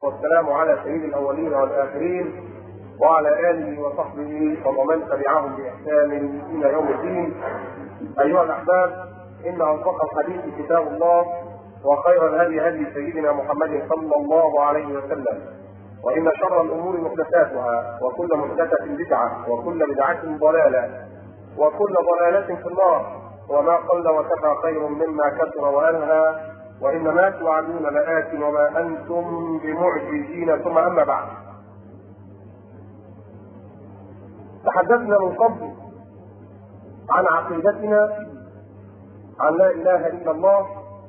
والسلام على سيد الأولين والآخرين وعلى آله وصحبه ومن تبعهم بإحسان إلى يوم الدين. أيها الأحباب، إن أصدق الحديث كتاب الله، وخير الهدي هدي سيدنا محمد صلى الله عليه وسلم، وإن شر الأمور محدثاتها، وكل محدثة بدعة، وكل بدعة ضلالة، وكل ضلالة في النار. وما قل وكفى خير مما كثر وألهى، وإنما توعدون لآت وما أنتم بمعجزين. ثم أما بعد، تحدثنا من قبل عن عقيدتنا عن لا إله إلا الله،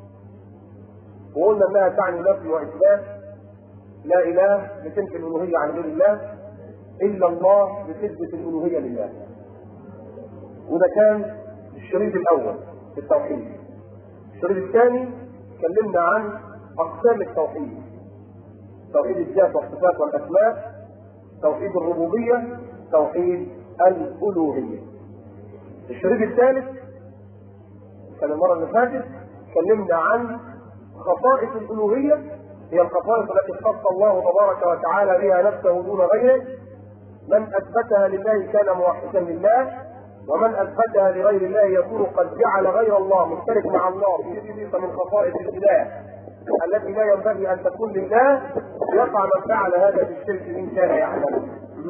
وقلنا أنها تعني نفي وإثبات. لا إله بتنفي الألوهية عن غير الله، إلا الله بتثبت الألوهية لله. وده كان الشريط الأول في التوحيد. الشريط الثاني تكلمنا عن أقسام التوحيد: توحيد الذات والصفات والأسماء، توحيد الربوبية، توحيد الألوهية. الشريط الثالث كان المرة اللي فاتت تكلمنا عن خصائص الألوهية، هي الخصائص التي اختص الله تبارك وتعالى بها نفسه دون غيره. من أثبتها لله كان موحدا لله، ومن أثبتها لغير الله يكون قد جعل غير الله مشترك مع الله في من خصائص الإله التي لا ينبغي أن تكون لله، يقع من فعل هذا بالشرك إن كان يعلم.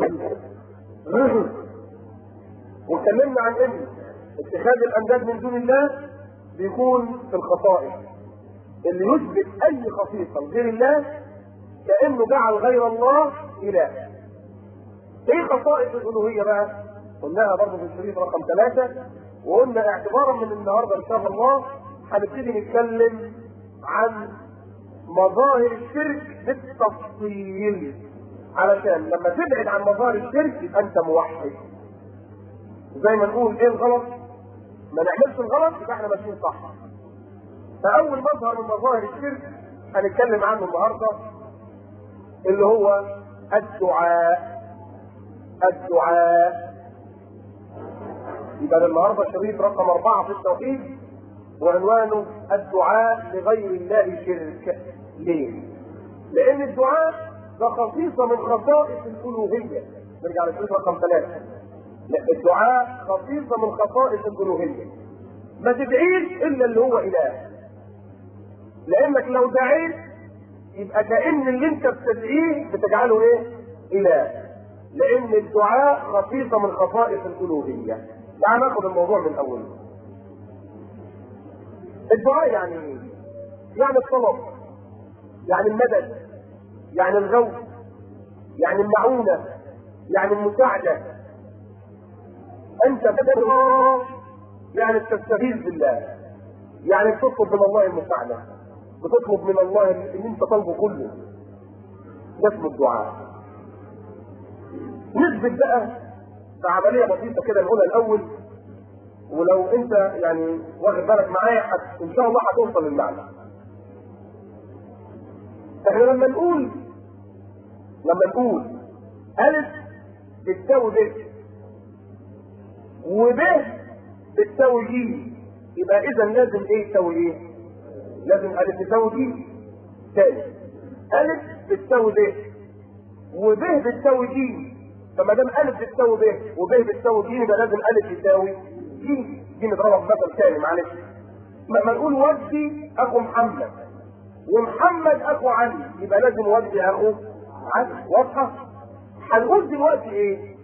واتكلمنا عن ان اتخاذ الأنداد من دون الله بيكون في الخصائص اللي يثبت أي خصيصة لغير الله كأنه جعل غير الله إله. ايه خصائص الألوهية بقى؟ قلناها برضه في الشريط رقم 3، وقلنا اعتبارا من النهارده ان شاء الله هنبتدي نتكلم عن مظاهر الشرك بالتفصيل، علشان لما تبعد عن مظاهر الشرك يبقى انت موحد. زي ما نقول ايه الغلط؟ ما نعملش الغلط يبقى احنا ماشيين صح. فاول مظهر من مظاهر الشرك هنتكلم عنه النهارده اللي هو الدعاء. يبقى النهارده شريط رقم 4 في التوحيد، وعنوانه الدعاء لغير الله شرك. ليه؟ لأن الدعاء ده خصيصة من خصائص الألوهية. نرجع لشريط رقم 3. الدعاء خصيصة من خصائص الألوهية. ما تدعيش إلا اللي هو إله، لأنك لو دعيت يبقى كأن اللي أنت بتدعيه بتجعله إيه؟ إله، لأن الدعاء خصيصة من خصائص الألوهية. تعال ناخد الموضوع من أوله. الدعاء يعني ايه؟ يعني الطلب، يعني المدد، يعني الغوث، يعني المعونة، يعني المساعدة. أنت تدعو يعني تستغيث بالله، يعني تطلب من الله المساعدة، بتطلب من الله اللي أنت طالبه كله. ده اسمه الدعاء. نثبت بقى بعملية بسيطة كده نقولها الأول، ولو انت يعني واخد بالك معايا ان شاء الله هتوصل للمعنى. احنا لما نقول ألف بتساوي ب، وب بتساوي ج، يبقى إذا لازم إيه تساوي إيه؟ لازم ألف تساوي ج. تاني، ألف بتساوي ب، وب بتساوي ج. فما دام ألف بتساوي ب وب بتساوي ج يبقى لازم ألف تساوي دي نضربها بمثل ثاني. معلش، لما نقول ودي اخو محمد ومحمد اخو علي يبقى لازم ودي اخو علي. واضحه؟ هنقول دلوقتي ايه؟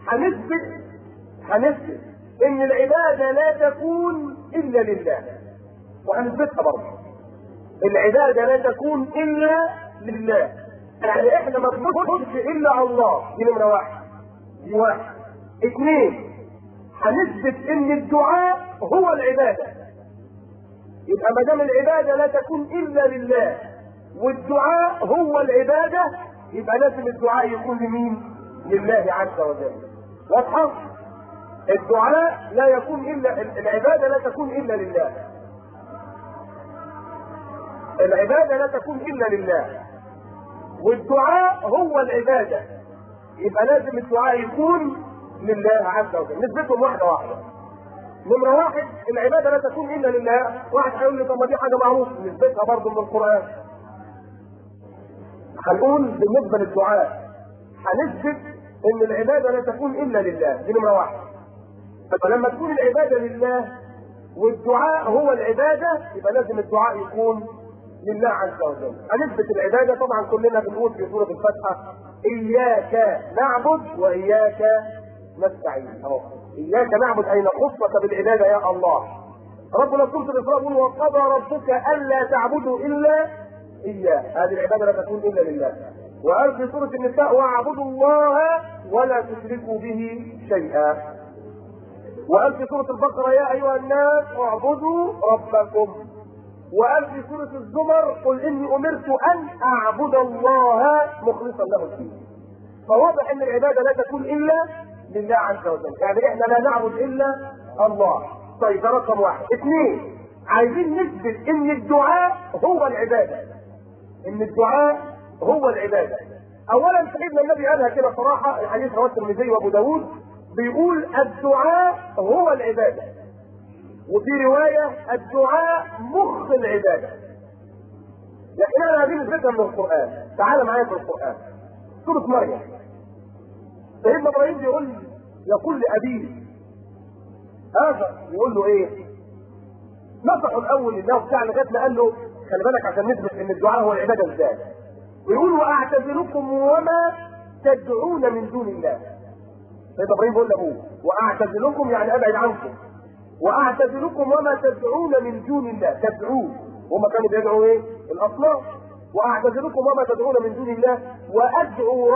هنثبت ان العباده لا تكون الا لله، وهنثبتها برضه. العباده لا تكون الا لله، يعني احنا ما بنعبدش الا على الله. دي نمره واحد. دي واحد. اثنين، هنثبت ان الدعاء هو العبادة. يبقى ما دام العبادة لا تكون الا لله والدعاء هو العبادة، يبقى لازم الدعاء يكون لمين؟ لله عز وجل. واضحة؟ الدعاء لا يكون الا، العبادة لا تكون الا لله. العبادة لا تكون الا لله والدعاء هو العبادة، يبقى لازم الدعاء يكون لله عز وجل. نثبتهم واحدة واحدة. نمرة واحد، العبادة لا تكون إلا لله. واحد هيقول لي طب ما دي حاجة معروفة، نثبتها برضه من القرآن. هنقول بالنسبه للدعاء هنثبت ان العباده لا تكون الا لله، دي نمره واحد. فلما تكون العباده لله والدعاء هو العباده يبقى لازم الدعاء يكون لله عز وجل. هنثبت العباده طبعا كلنا بنقول في سوره الفاتحه اياك نعبد واياك نستعين. اهو اياك نعبد اي نخصك بالعباده يا الله. ربنا في سوره الاسراء يقول وقضى ربك الا تعبدوا الا اياه، هذه العباده لا تكون الا لله. وقال في سوره النساء واعبدوا الله ولا تشركوا به شيئا. وقال في سوره البقره يا ايها الناس اعبدوا ربكم. وقال في سوره الزمر قل اني امرت ان اعبد الله مخلصا له الدين. فواضح ان العباده لا تكون الا لله عز وجل، يعني احنا لا نعبد الا الله. طيب ده رقم واحد. اثنين، عايزين نثبت ان الدعاء هو العباده. ان الدعاء هو العباده. اولا سيدنا النبي قالها كده صراحه، الحديث رواه الترمذي وابو داود بيقول الدعاء هو العباده. وفي روايه الدعاء مخ العباده. لكن انا هذه نثبتها من القران. تعال معايا في القران. سوره مريم. سيدنا ابراهيم يقول لابيه هذا، يقول له ايه؟ نصحه الاول لله بتاع لغايه ما قال له خلي بالك عشان نثبت ان الدعاء هو العباده ازاي. ويقول واعتزلكم وما تدعون من دون الله. سيدنا ابراهيم بيقول لابوه واعتزلكم يعني ابعد عنكم. واعتزلكم وما تدعون من دون الله، تدعوه وهم كانوا بيدعوا ايه؟ الاصنام. واعتزلكم وما تدعون من دون الله وادعو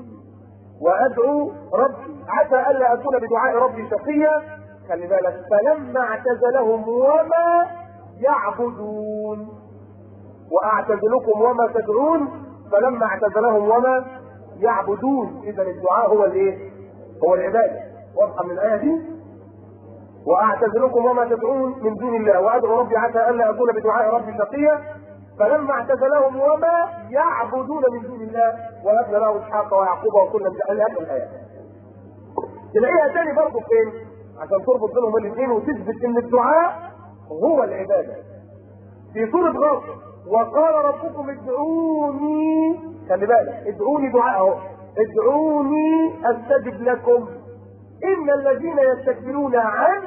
ربي عسى الا اكون بدعاء ربي شقيا. خلي بالك فلما اعتزلهم وما يعبدون. واعتزلكم وما تدعون فلما اعتزلهم وما يعبدون. اذا الدعاء هو الايه؟ هو العباده. واضحه من الايه دي؟ واعتزلكم وما تدعون من دون الله وادعو ربي عسى الا اكون بدعاء ربي شقيا. فلما اعتزلهم وما يعبدون من دون الله وهبنا له اسحاق ويعقوب وكلا جعلنا هذه الايات. تلاقيها تاني برضه فين؟ عشان تربط بينهم الاثنين وتثبت ان الدعاء هو العباده. في سوره غافر وقال ربكم ادعوني، خلي بالك ادعوني دعاء اهو، ادعوني استجب لكم ان الذين يستكبرون عن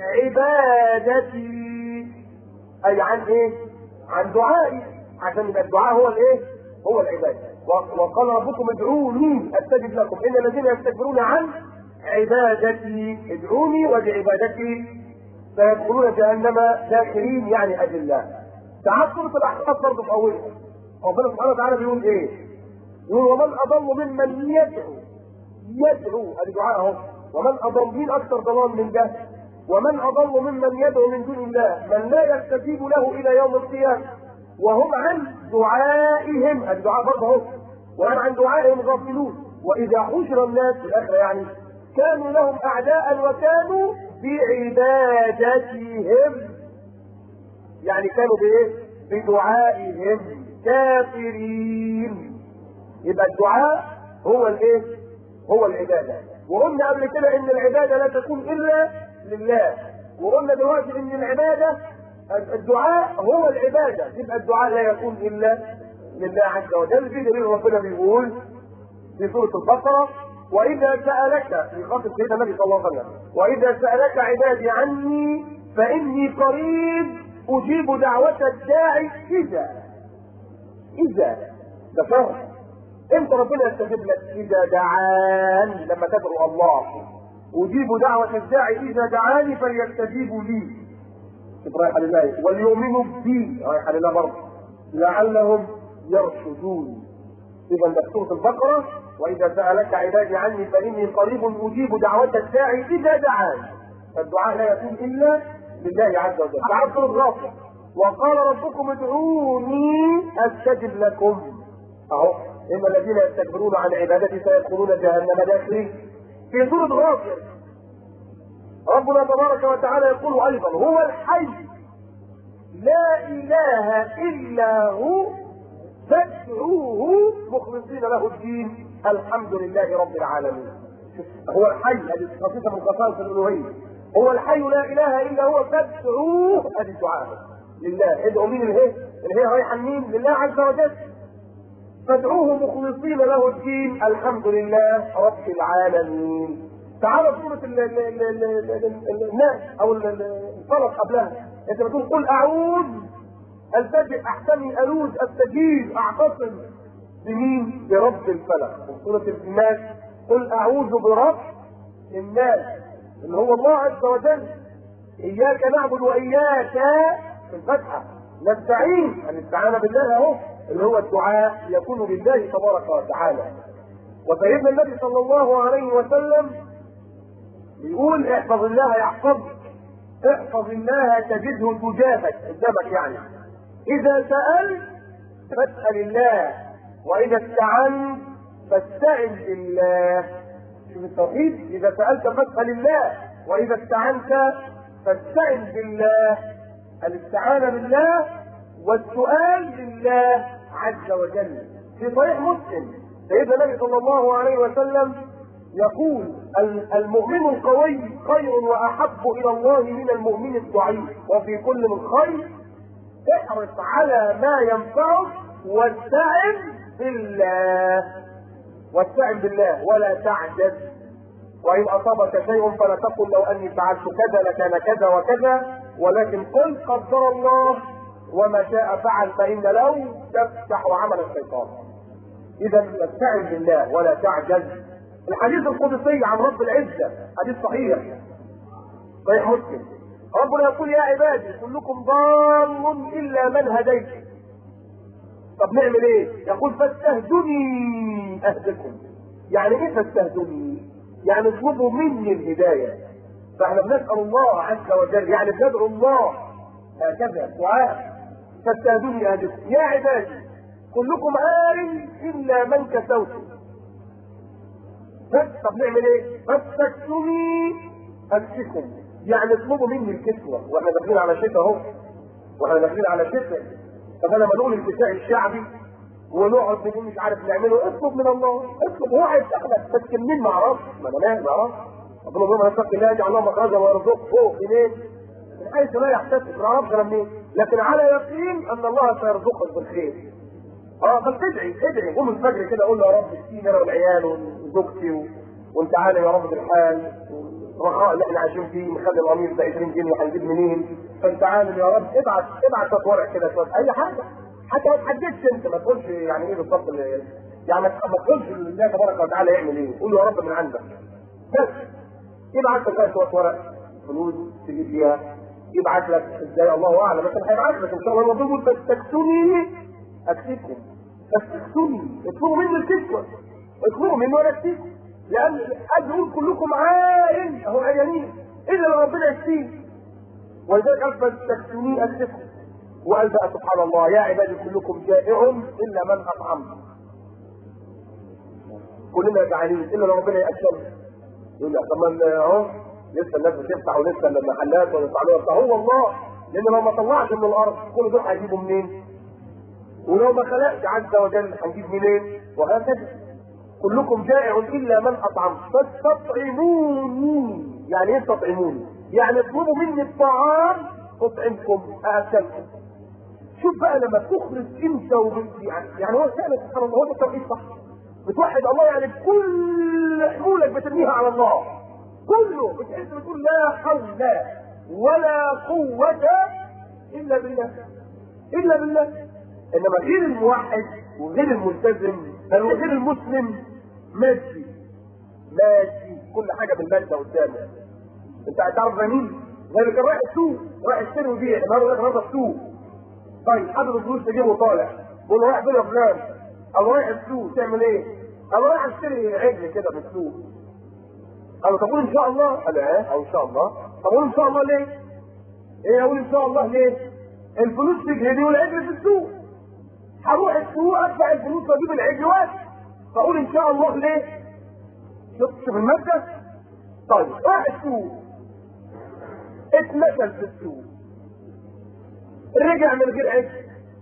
عبادتي، اي عن ايه؟ عن دعائي، عشان يبقى الدعاء هو الايه؟ هو العباده. وقال ربكم ادعوني استجب لكم ان الذين يستكبرون عن عبادتي، ادعوني وبعبادتي سيدخلون جهنم داخرين يعني اذلاء. تعال سوره الاحقاف برضه في اولها ربنا سبحانه وتعالى بيقول ايه؟ يقول ومن اضل ممن يدعو الدعاء اهو. ومن اضل، مين اكثر ضلال من ده؟ ومن اضل ممن يدعو من دون الله من لا يستجيب له الى يوم القيامه وهم عن دعائهم، الدعاء برضه اهو، وهم عن دعائهم غافلون. واذا حشر الناس في الاخره يعني كانوا لهم اعداء وكانوا بعبادتهم، يعني كانوا بايه؟ بدعائهم كافرين. يبقى الدعاء هو الايه؟ هو العباده. وقلنا قبل كده ان العباده لا تكون الا لله. وقلنا دلوقتي ان العباده الدعاء هو العباده، يبقى الدعاء لا يكون الا لله عز وجل. في دليل ربنا بيقول في سوره البقره واذا سالك، في خاطب سيدنا النبي صلى الله عليه وسلم، واذا سالك عبادي عني فاني قريب اجيب دعوه الداعي اذا ده فرق. امتى ربنا يستجيب لك؟ اذا دعان، لما تدعو الله. اجيب دعوه الداعي اذا دعاني فليستجيبوا لي، شوف رايحه لله، وليؤمنوا بي رايحه لله برضه لعلهم يرشدون. اذا ده سوره البقره واذا سالك عبادي عني فاني قريب اجيب دعوه الداعي اذا دعان. فالدعاء لا يكون الا لله عز وجل. تعال سوره غافر وقال ربكم ادعوني استجب لكم اهو، ان الذين يستكبرون عن عبادتي سيدخلون جهنم داخرين. في سوره غافر ربنا تبارك وتعالى يقول ايضا هو الحي لا اله الا هو فادعوه مخلصين له الدين الحمد لله رب العالمين. هو الحي، هذه خصيصه من خصائص الالوهيه. هو الحي لا اله الا هو فادعوه، هذه الدعاء لله. ادعوا مين؟ الهي رايحه لمين؟ لله عز وجل. فادعوه مخلصين له الدين الحمد لله رب العالمين. تعالى سورة الناس او الفلق قبلها، انت بتقول قل اعوذ التجئ احسني الوذ استجيب اعتصم بمين؟ برب الفلق. وسورة الناس قل اعوذ برب الناس اللي هو الله عز وجل. اياك نعبد واياك في الفتحة نستعين، الاستعانة بالله اهو اللي هو الدعاء يكون لله تبارك وتعالى. وسيدنا النبي صلى الله عليه وسلم يقول احفظ الله يحفظك، احفظ الله تجده تجاهك قدامك. يعني اذا سألت فاسأل الله، واذا استعنت فاستعن بالله. شوف التوحيد، اذا سألت فاسأل الله، واذا استعنت فاستعن بالله. الاستعانة بالله والسؤال لله عز وجل. في صحيح مسلم سيدنا النبي صلى الله عليه وسلم يقول المؤمن القوي خير واحب الى الله من المؤمن الضعيف، وفي كل من خير احرص على ما ينفعك واستعن بالله. واستعن بالله ولا تعجز. وان اصابك شيء فلا تقل لو اني فعلت كذا لكان كذا وكذا، ولكن قل قدر الله وما شاء فعل، فان لو تفتح عمل الشيطان. اذا استعن بالله ولا تعجز. الحديث القدسي عن رب العزة حديث صحيح صحيح مسلم، ربنا يقول يا عبادي كلكم ضال الا من هديت. طب نعمل ايه؟ يقول فاستهدوني اهدكم. يعني ايه فاستهدوني؟ يعني اطلبوا مني الهداية. فاحنا بنسأل الله عز وجل، يعني بندعو الله هكذا دعاء فاستهدوني اهدكم. يا عبادي كلكم عار الا من كسوته. طب نعمل ايه؟ فاستكسوني اكسكم. يعني اطلبوا مني الكسوة، واحنا داخلين على شتاء اهو، واحنا داخلين على شتاء. طب انا بنقول الكساء الشعبي ونقعد نقول مش عارف نعمله. اطلب من الله، اطلب، هو هيفتح لك. بس منين ما اعرفش، ما انا مالي ما اعرفش. ربنا يقول من يتق الله يجعل له مخرجا ويرزقه فوق منين؟ من حيث لا يحتسب، ما اعرفش انا منين، لكن على يقين ان الله سيرزقك بالخير. بس ادعي قوم الفجر كده قول له يا رب اشفيني انا والعيال وزوجتي وانت عالم يا رب بالحال والرخاء اللي احنا عايشين فيه، نخلي القميص ده 20 جنيه هنجيب منين؟ فانت عالم يا رب. ابعت ورق كده شويه اي حاجه، حتى ما تحددش انت، ما تقولش يعني ايه بالظبط، يعني ما تقولش الله تبارك وتعالى يعمل ايه، قول له يا رب من عندك بس. يبعت لك شويه ورق فلوس تجيب بيها، يبعت لك ازاي الله اعلم، بس هيبعت لك ان شاء الله. الموضوع تستكسوني اكسبكم، تستكسوني اطلبوا مني الكسوه، اطلبوا مني وانا اكسبكم، لان ادعوا كلكم عار اهو عيانين الا لو ربنا يكفيه. ولذلك قال فاستكسوني اكسبكم. وقال بقى سبحان الله يا عبادي كلكم جائع الا من اطعمت. كلنا جعانين الا لو ربنا ياكلنا. يقول لك طب اهو لسه الناس بتفتح ولسه المحلات ويطلعوا. هو الله، لان لو ما طلعش من الارض كل دول هيجيبوا منين؟ ولو ما خلقش عز وجل هنجيب منين؟ وهكذا. كلكم جائع الا من اطعمت فاستطعموني. يعني ايه تطعموني؟ يعني اطلبوا مني الطعام اطعمكم اكلكم. شوف بقى لما تخرج انت يعني هو فعلا سبحان الله، هو ده التوحيد صح. بتوحد الله يعني كل حمولك بترميها على الله كله، بتحس بتقول لا حول ولا قوة الا بالله الا بالله. انما غير الموحد وغير الملتزم غير المسلم ماشي كل حاجه بالماده قدامه. انت هتعرف مين؟ زي كان رايح السوق، رايح يشتري ويبيع، النهارده السوق. طيب حاطط الفلوس تجيبه وطالع، بيقول له رايح فين يا فلان؟ قال رايح السوق. تعمل ايه؟ قال رايح اشتري عجل كده في السوق. قال له طب قول ان شاء الله. قال او ان شاء الله. طب قول ان شاء الله ليه؟ ايه اقول ان شاء الله ليه؟ الفلوس تجري دي والعجل في السوق. هروح السوق ادفع الفلوس واجيب العجل واكل، فاقول ان شاء الله ليه؟ شفت في الماده؟ طيب راح السوق اتنقل في السوق، رجع من غير عجل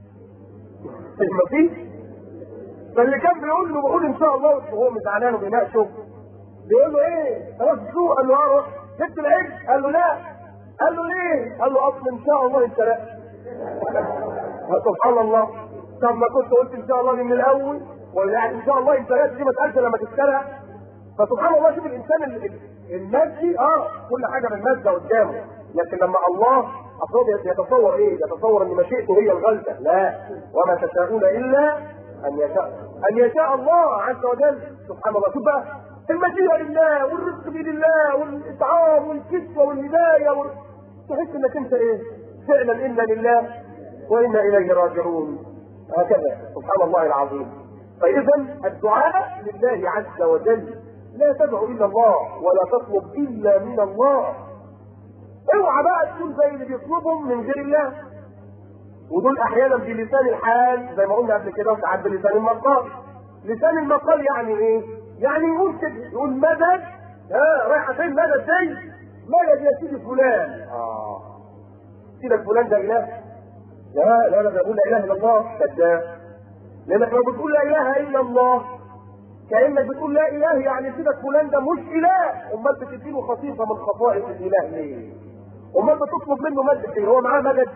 مفيش. فاللي كان بيقول له بقول ان شاء الله وهو مزعلان وبيناقشه، بيقول له ايه؟ خلاص السوق؟ قال له اروح. جبت العجل؟ قال له لا. قال له ليه؟ قال له اصل ان شاء الله انت لا. سبحان الله. طب ما كنت قلت ان شاء الله دي من الاول، ولا يعني ان شاء الله امكانيات دي ما تقالش لما تشتريها. فسبحان الله، شوف الانسان المادي كل حاجه بالماده قدامه، لكن لما الله اصلا يتصور ايه؟ يتصور ان مشيئته هي الغلبه. لا، وما تشاءون الا ان يشاء الله عز وجل. سبحان الله، شوف بقى المشيئه لله والرزق بيد الله والاطعام والكسوه والهدايه تحس انك انت ايه؟ فعلا انا لله وانا اليه راجعون. هكذا سبحان الله العظيم. فاذا الدعاء لله عز وجل، لا تدعو الا الله ولا تطلب الا من الله. اوعى بقى تكون زي اللي بيطلبهم من غير الله، ودول احيانا بلسان الحال زي ما قلنا قبل كده، وساعات بلسان المقال. لسان المقال يعني ايه؟ يعني يقول كده، يقول مدد، رايحه فين مدد دي؟ مدد يا سيدي فلان. سيدك فلان ده اله؟ لا بقول لا اله الا الله. كذاب. لانك لو بتقول لا اله الا الله كانك بتقول لا اله، يعني سيدك فلان ده مش اله. امال بتديله خصيصه من خصائص الاله ليه؟ امال بتطلب منه مدد ليه؟ هو معاه مدد؟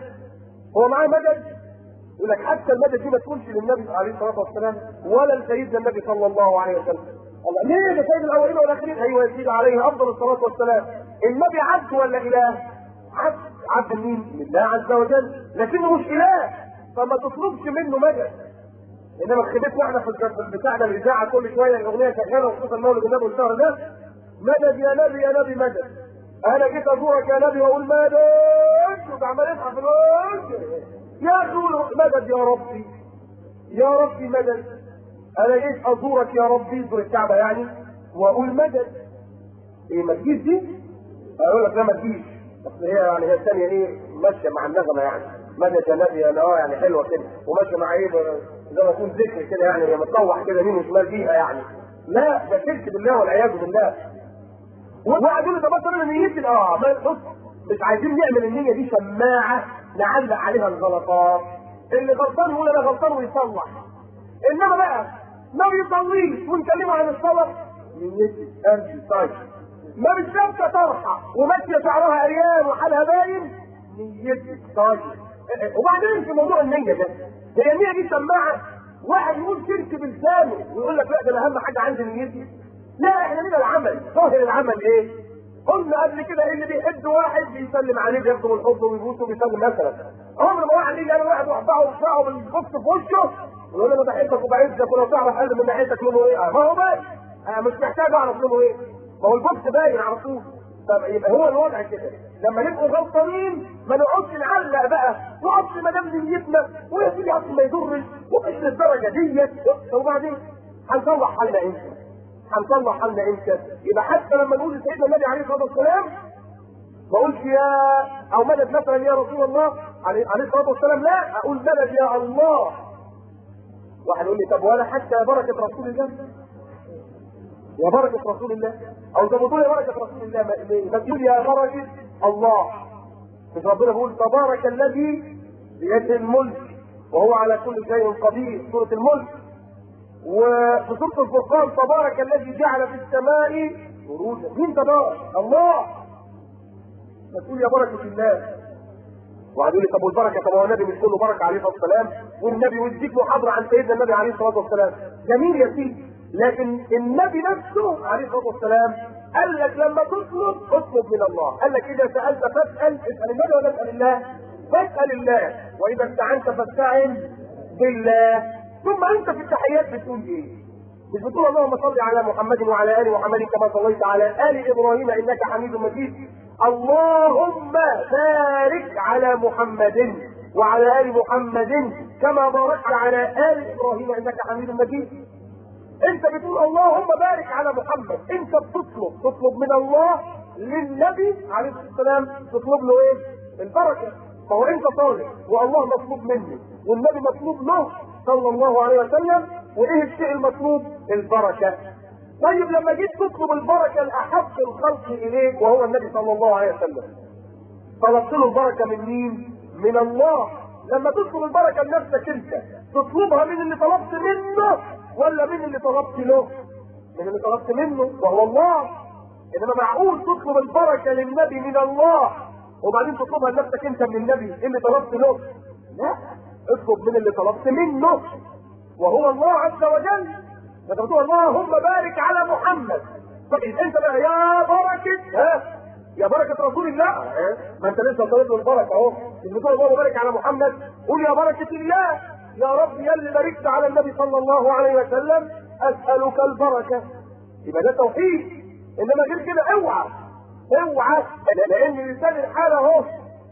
يقول لك حتى المدد دي ما تكونش للنبي عليه الصلاه والسلام ولا لسيدنا النبي صلى الله عليه وسلم. الله ليه؟ ده سيد الاولين والاخرين. ايوه يا سيدي، عليه افضل الصلاه والسلام. النبي عبد ولا اله؟ عبد مين؟ لله عز وجل، لكنه مش اله، فما تطلبش منه مدد. انما خدتنا احنا في بتاعنا الاذاعه كل شويه الاغنيه شغاله، وخصوصا مولد النبي والشهر ده، مدد يا نبي يا نبي مدد. انا جيت ازورك يا نبي واقول مدد، وعمال يضحك في الوجه يا اخي مدد يا ربي يا ربي مدد. انا جيت ازورك يا ربي، ازور الكعبه يعني، واقول مدد. ايه ما تجيش دي؟ اقول لك لا ما تجيش، اصل هي الثانيه ايه ماشيه مع النغمه يعني. مدد يا نبي انا يعني حلوه كده، وماشيه مع ايه زي ما يكون ذكر كده يعني، متطوح كده يمين وشمال بيها يعني. لا، ده شرك بالله والعياذ بالله. وواحد يقول لي طب مثلا نيتي بص، مش عايزين نعمل النيه دي شماعه نعلق عليها الغلطات. اللي غلطان يقول انا غلطان ويصلح، انما بقى ما بيصليش ونكلمه عن الصلاه نيتي امشي طيب، ما بتشوفش طرحه وماشيه شعرها عريان وحالها باين نيتي طيب. وبعدين في موضوع النيه ده، هي النيه دي شماعه. واحد يقول شرك بلسانه ويقول لك لا ده انا اهم حاجه عندي نيتي. لا، احنا لينا العمل. ظاهر العمل ايه؟ قلنا قبل كده اللي بيحب واحد بيسلم عليه بياخده من حضنه ويبوسه وبيسلم مثلا. عمر ما واحد يجي واحد ويقطعه بالبوكس في وشه ويقول انا بحبك وبعزك ولو تعرف قلب من ناحيتك لونه ايه؟ ما هو باين، انا مش محتاج اعرف لونه ايه، ما هو البوكس باين على طول. طب يبقى هو الوضع كده، لما نبقوا غلطانين ما نقعدش نعلق بقى، نقعدش ما دام نيتنا ويا سيدي اصل ما يضرش ومش للدرجه ديت. وبعدين هنصلح حالنا امتى؟ يبقى حتى لما نقول لسيدنا النبي عليه الصلاه والسلام ما اقولش يا او مدد مثلا يا رسول الله عليه الصلاه والسلام، لا اقول مدد يا الله. واحد يقول لي طب ولا حتى يا بركه رسول الله؟ يا بركه رسول الله، او زي ما بتقول يا بركه رسول الله، ما تقول يا بركه الله. مش ربنا بيقول تبارك الذي بيده الملك وهو على كل شيء قدير، سوره الملك. وفي سوره الفرقان تبارك الذي جعل في السماء بروجا. مين تبارك؟ الله. ما تقول يا بركه الله. واحد يقول لي طب والبركه؟ طب هو النبي مش كله بركه عليه الصلاه والسلام؟ والنبي ويديك محاضره عن سيدنا النبي عليه الصلاه والسلام، جميل يا سيدي، لكن النبي نفسه عليه الصلاه والسلام قال لك لما اطلب من الله. قال لك اذا سالت فاسال، اسال النبي ولا اسال الله؟ فاسال الله. واذا استعنت فاستعن بالله. ثم انت في التحيات بتقول ايه؟ مش بتقول اللهم صل على محمد وعلى ال محمد كما صليت على ال ابراهيم انك حميد مجيد، اللهم بارك على محمد وعلى ال محمد كما باركت على ال ابراهيم انك حميد مجيد. انت بتقول اللهم بارك على محمد، انت تطلب من الله للنبي عليه الصلاه والسلام، تطلب له ايه؟ البركه. ما هو انت صالح والله مطلوب منه والنبي مطلوب له صلى الله عليه وسلم، وايه الشيء المطلوب؟ البركه. طيب لما جيت تطلب البركه لاحب الخلق اليك وهو النبي صلى الله عليه وسلم، طلبت له البركه من مين؟ من الله. لما تطلب البركه لنفسك انت تطلبها من اللي طلبت منه ولا من اللي طلبت له؟ من اللي طلبت منه وهو الله. انما معقول تطلب البركه للنبي من الله وبعدين تطلبها لنفسك انت من النبي اللي طلبت له؟ لا، اطلب من اللي طلبت منه وهو الله عز وجل. انت بتقول اللهم بارك على محمد، طيب انت بقى يا بركه يا بركه رسول الله، ما انت لسه طالب له البركه اهو، مش بتقول اللهم بارك على محمد، قول يا بركه الله، يا رب يا اللي باركت على النبي صلى الله عليه وسلم اسالك البركه. يبقى ده توحيد. انما غير كده اوعى اوعى، لان لسان الحال اهو،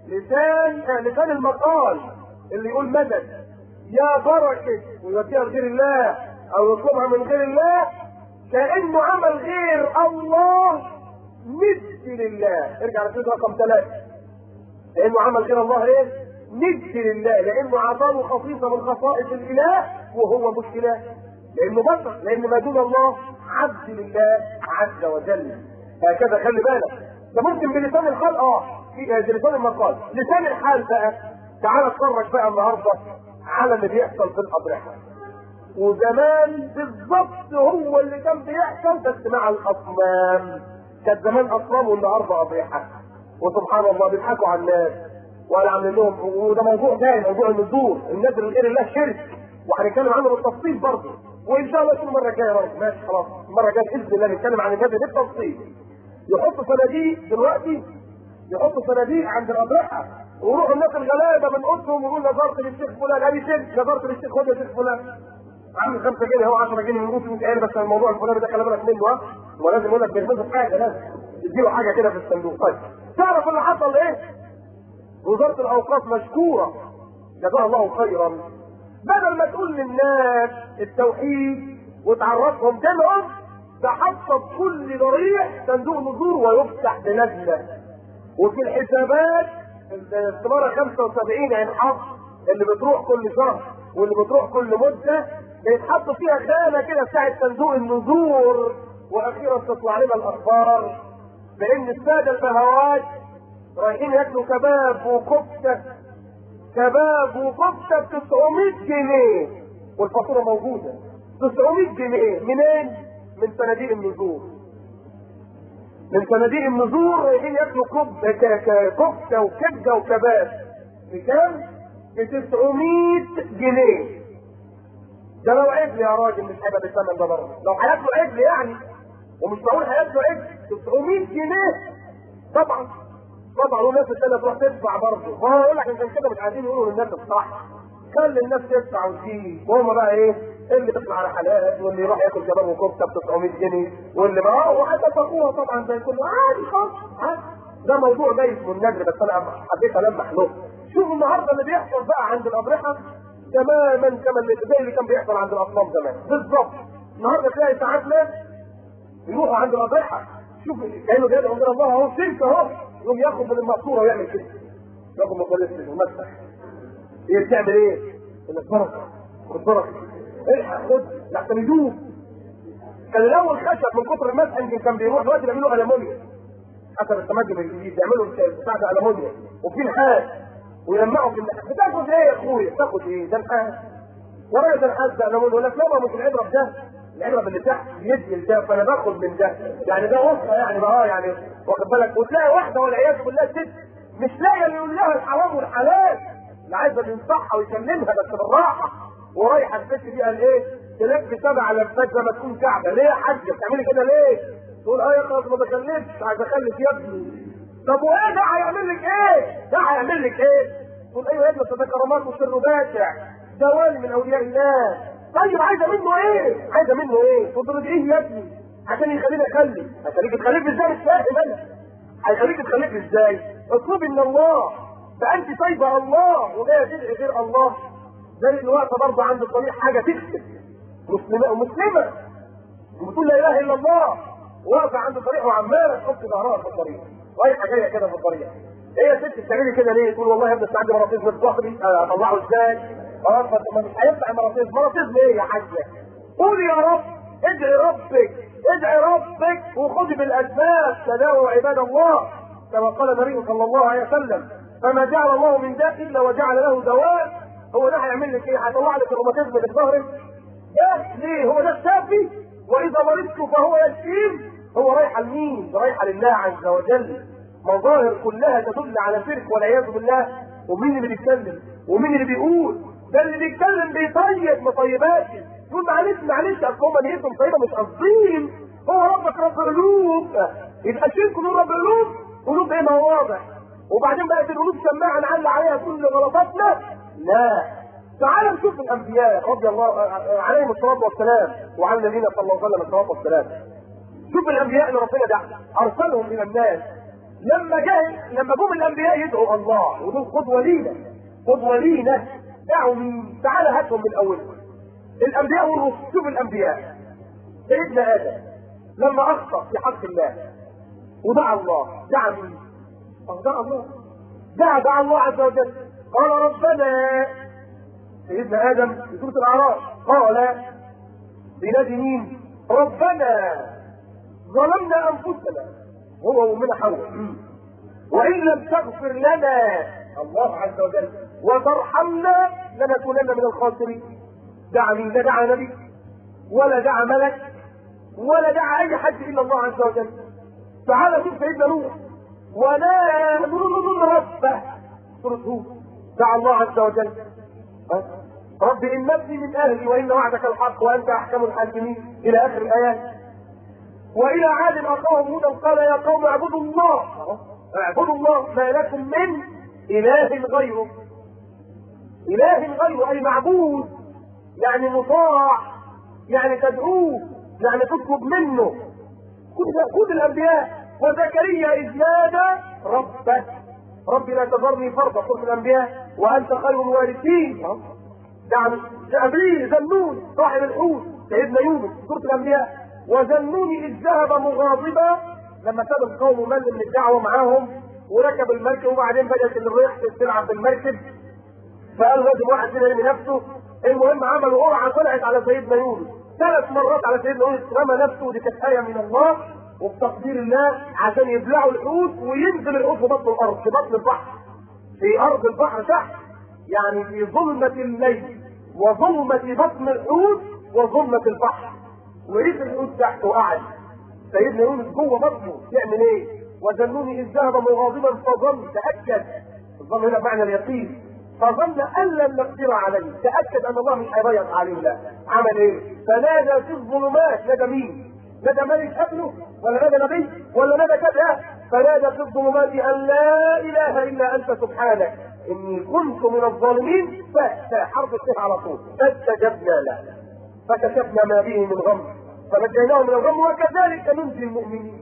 لسان المقال اللي يقول مدد يا بركه ويوديها لغير الله او يطلبها من غير الله كانه عمل غير الله ند لله. ارجع لسيد رقم 3، لانه عمل غير الله ايه؟ ند لله، لانه عطاه خصيصه من خصائص الاله وهو مش اله، لانه بشر، لان ما دون الله عبد لله عز وجل. هكذا خلي بالك، ده ممكن بلسان الحال في لسان المقال. لسان الحال بقى تعال اتفرج بقى النهارده على اللي بيحصل في الاضرحه. وزمان بالظبط هو اللي كان بيحصل بس مع الاصنام. كانت زمان اصنام والنهارده اضرحه، وسبحان الله بيضحكوا على الناس ولا عاملين لهم. وده موضوع ثاني، موضوع النذور، النذر غير الله شرك، وهنتكلم عنه بالتفصيل برضه، وان شاء الله يكون المره الجايه برضه. ماشي خلاص، المره الجايه باذن الله نتكلم عن النذر بالتفصيل. يحطوا صناديق دلوقتي، يحطوا صناديق عند الاضرحه، ويروحوا الناس الغلابه من اوضتهم ويقولوا نظرت للشيخ فلان، ادي شيخ نظرت للشيخ، خد يا شيخ فلان عامل 5 جنيه اهو، 10 جنيه من روسي 100 بس الموضوع الفلاني ده خلي بالك منه، ولازم يقول لك بيلبسوا حاجه، لازم تديله حاجه كده في الصندوق. طيب تعرف اللي حصل ايه؟ وزاره الاوقاف مشكوره جزاها الله خيرا، بدل ما تقول للناس التوحيد وتعرفهم دينهم، ده حطت كل ضريح صندوق نذور ويفتح بنجله، وفي الحسابات الاستماره 75 هينحط اللي بتروح كل شهر واللي بتروح كل مده، بيتحط فيها خانه كده بتاعت صندوق النذور. واخيرا تطلع لنا الاخبار بان الساده البهوات رايحين ياكلوا كباب وكفته، كباب وكفته ب 900 جنيه، والفاتوره موجوده. 900 جنيه منين؟ من صناديق النذور. من صناديق النذور رايحين ياكلوا كفته وكبده وكباب بكام؟ ب 900 جنيه. ده لو عجل يا راجل مش هيبقى بالثمن ده برضه، لو هياكلوا عجل يعني، ومش معقول هياكلوا عجل 900 جنيه. طبعا والناس الثانيه تروح تدفع برضه، وهو يقول لك عشان كده مش عايزين يقولوا للناس الصح، خلي الناس تدفع وتجيب، وهم بقى ايه؟ اللي بيطلع على حلقات، واللي يروح ياكل كباب وكفته ب 900 جنيه، واللي بقى وحتى فقوها طبعا زي كله عادي خالص عادي. ده موضوع جاي من النجر، بس انا حبيت المح له. شوف النهارده اللي بيحصل بقى عند الاضرحه تماما كما زي اللي كان بيحصل عند الاصنام زمان بالظبط. النهارده تلاقي ساعات ناس يروحوا عند الاضرحه، شوف كانه جاي عند الله اهو سلك اهو، يقوم ياخد من المقصوره ويعمل كده، ياخد من الفلسطين ومسح. هي بتعمل ايه؟ يقول لك بركه، خد بركه، الحق خد لحسن يدوب. كان الاول خشب من كتر المسح يمكن كان بيروح، دلوقتي بيعملوا المونيا حسب التمدن الجديد، بيعملوا بتاع ده المونيا وفي نحاس ويلمعوا في النحاس. بتاخد ايه يا اخويا؟ بتاخد ايه؟ ده نحاس ورايا ده نحاس ده المونيا. يقول لك لا، مش العبره بده، العبره باللي تحت يدي ده، فانا باخد من ده، يعني ده وصفه يعني بقى يعني واخد بالك. وتلاقي واحده والعياذ بالله ست مش لاقيه اللي يقول لها الحرام والحلال، اللي عايزه ينصحها ويكلمها بس بالراحه، ورايحه الست دي قال ايه؟ تلف 7 لفات زي ما تكون كعبه. ليه يا حاجه بتعملي كده ليه؟ تقول يا خلاص ما بكلمش، عايز اخلف يا ابني. طب وايه ده هيعمل لك ايه؟ ده هيعمل لك ايه؟ تقول ايوه يا ابني ده كرامات وسر باشع، ده ولي من اولياء الله. طيب عايزه منه ايه؟ عايزه منه ايه؟ تقول له ايه يا ابني؟ عشان يخليني اخلف. هيخليك تخلف ازاي؟ مش فاهم انا. هيخليك تخلف ازاي؟ اطلبي من الله، فانت طيبه الله وجايه تدعي غير الله. زي اللي واقفه برضه عند الطريق حاجه تكتب مسلمه وبتقول لا اله الا الله، واقفه عند الطريق وعماله تحط ظهرها في الطريق، رايحه جايه كده في الطريق. ايه يا ست بتعملي كده ليه؟ تقول والله يا ابني عندي مراتيز من ظهري، اطلعه ازاي؟ خلاص مش هينفع مراتيز ايه يا حاجه؟ قولي يا رب، ادعي ربك، ادعي ربك وخذي بالاسباب، تداووا عباد الله كما قال النبي صلى الله عليه وسلم، فما جعل الله من داء الا وجعل له دواء. هو ده هيعمل لك ايه؟ هيطلع لك الروماتيزم اللي في ظهرك؟ ليه؟ هو ده الشافي؟ واذا مرضت فهو يشفين. هو رايحه لمين؟ رايحه لله عز وجل. مظاهر كلها تدل على شرك والعياذ بالله. ومين اللي بيتكلم؟ ومين اللي بيقول؟ ده اللي بيتكلم بيطيب ما طيباتش. يقول معلش اصل هم نيتهم طيبه مش قاصدين. هو ربك رب قلوب، يبقى شركوا من رب قلوب ايه؟ ما هو واضح. وبعدين بقت القلوب سماعه نعلق عليها كل غلطاتنا؟ لا. تعال نشوف الانبياء رضي الله عليهم الصلاه والسلام، وعلى نبينا صلى الله عليه وسلم الصلاه والسلام. شوف الانبياء اللي ربنا ده ارسلهم الى الناس. لما جم الانبياء يدعوا الله، ودول قدوه لينا دعوا مين؟ تعال هاتهم من اولهم. الانبياء والرسل. شوف الانبياء. سيدنا ادم لما اخطا في حق الله ودعا الله، دعا مين؟ دعا الله عز وجل. قال ربنا. سيدنا ادم في سوره الاعراف قال بنادي مين؟ ربنا ظلمنا انفسنا، هو ومن حواء، وان لم تغفر لنا الله عز وجل وترحمنا لنكونن من الخاسرين. دعا مين؟ لا دعا نبي ولا دعا ملك ولا دعا اي حد الا الله عز وجل. تعالى شوف سيدنا نوح ونادى ربه، سورة هود، دعا الله عز وجل رب ان ابني من اهلي وان وعدك الحق وانت احكم الحاكمين الى اخر الايات. والى عاد اخاهم هودا قال يا قوم اعبدوا الله ما لكم من اله غيره. اي معبود، يعني مطاع، يعني تدعوه، يعني تطلب منه. كل الانبياء. وزكريا اذ نادى ربه رب لا تذرني فردا، سورة الانبياء، وانت خير الوارثين. جابريل ذنون صاحب الحوت سيدنا يونس، سورة الانبياء. وذنون اذ ذهب مغاضبا، لما ساب القوم مل من الدعوه معاهم وركب المركب، وبعدين بدات الريح تلعب بالمركب، فقال لازم واحد فينا يرمي نفسه. المهم عملوا قرعه طلعت على سيدنا يونس 3 مرات على سيدنا يونس، رمى نفسه، ودي كانت ايه من الله وبتقدير الله عشان يبلعوا الحوت وينزل الحوت في بطن الارض، في بطن البحر، في ارض البحر تحت، يعني في ظلمه الليل وظلمه بطن الحوت وظلمه البحر. وريح الحوت تحت وقعد سيدنا يونس جوه بطنه يعمل ايه؟ وذنوني اذ ذهب مغاضبا فظن، تاكد، الظن هنا بمعنى اليقين، فظن ان لن نقدر عليه، تاكد ان الله مش هيضيق عليه. لا، عمل ايه؟ فنادى في الظلمات. نادى مين؟ نادى ملك قبله ولا نادى نبي ولا نادى كذا؟ فنادى في الظلمات ان لا اله الا انت سبحانك اني كنت من الظالمين. حرف السيف على طول. فاستجبنا له فكشفنا ما به من غم فنجيناه من الغم وكذلك ننجي المؤمنين.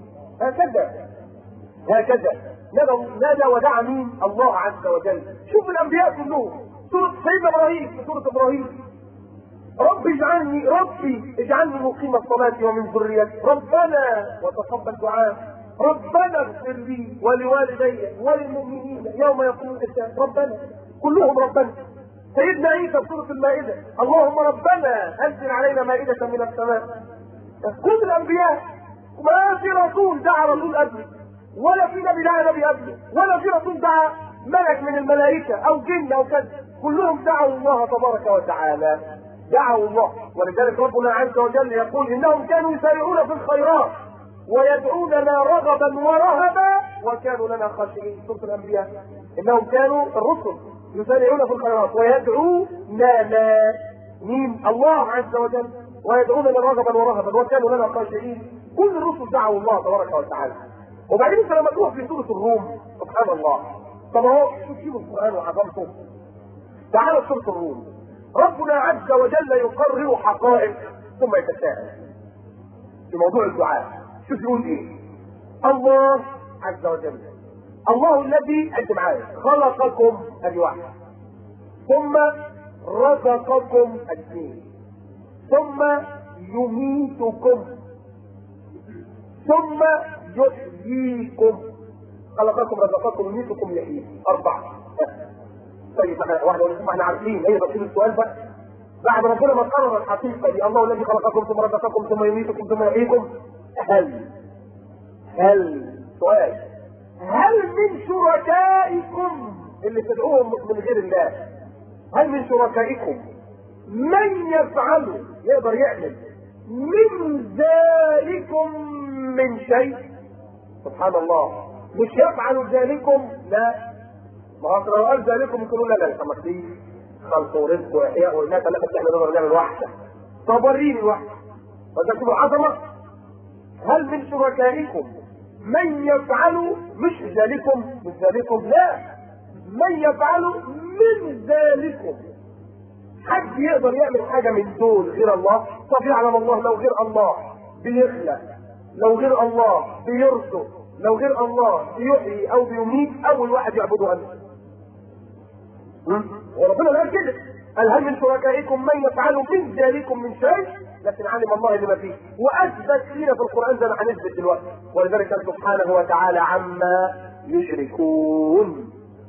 هكذا نادى ودعا مين؟ الله عز وجل. شوف الانبياء كلهم. سورة سيدنا ابراهيم، سورة ابراهيم، ربي اجعلني مقيم الصلاة ومن ذريتي ربنا وتقبل دعاء ربنا اغفر لي ولوالدي وللمؤمنين يوم يقوم الحساب. ربنا كلهم ربنا. سيدنا عيسى في سورة المائدة اللهم ربنا انزل علينا مائدة من السماء. كل الانبياء ما في رسول دعا رسول قبله، ولا في نبي دعا نبي قبله، ولا في رسول دعا ملك من الملائكة او جن او كذا، كلهم دعوا الله تبارك وتعالى، دعوا الله. ولذلك ربنا عز وجل يقول انهم كانوا يسارعون في الخيرات ويدعوننا رغبا ورهبا وكانوا لنا خاشعين. سورة الانبياء. انهم كانوا الرسل يسارعون في الخيرات ويدعوننا مين؟ الله عز وجل، ويدعوننا رغبا ورهبا وكانوا لنا خاشعين. كل الرسل دعوا الله تبارك وتعالى. وبعدين انت لما تروح في سورة الروم سبحان الله، طب اهو شوف القرآن وعظمته. تعالوا سورة الروم، ربنا عز وجل يقرر حقائق ثم يتساءل في موضوع الدعاء. شوف يقول ايه؟ الله عز وجل، الله الذي انت معايا خلقكم الواحد، ثم رزقكم الاثنين، ثم يميتكم، ثم يحييكم. خلقكم رزقكم يميتكم يحييكم. 4. طيب احنا عارفين هي بس السؤال بقى بعد ربنا ما قرر الحقيقه دي، الله الذي خلقكم ثم رزقكم ثم يميتكم ثم يحييكم، هل سؤال، هل من شركائكم اللي تدعوهم من غير الله، هل من شركائكم من يفعل يقدر يعمل من ذلكم من شيء؟ سبحان الله. مش يفعل ذلكم، لا، ما هو لو قال ذلكم يقولوا لا سمحتي خلق ورزق واحياء واماته، لا بس احنا نقدر نعمل واحده. طب وريني الواحده وده تبقى عظمه. هل من شركائكم من يفعل مش ذلكم لا، من يفعل من ذلكم، حد يقدر يعمل حاجه من دول غير الله؟ طب يعلم الله لو غير الله بيخلق، لو غير الله بيرزق، لو غير الله بيحيي او بيميت، اول واحد يعبده انت. وربنا قال كده، قال هل من شركائكم من يفعل من ذلكم من شيء، لكن علم الله لما فيه، واثبت لنا في القران زي ما هنثبت دلوقتي. ولذلك قال سبحانه وتعالى عما يشركون.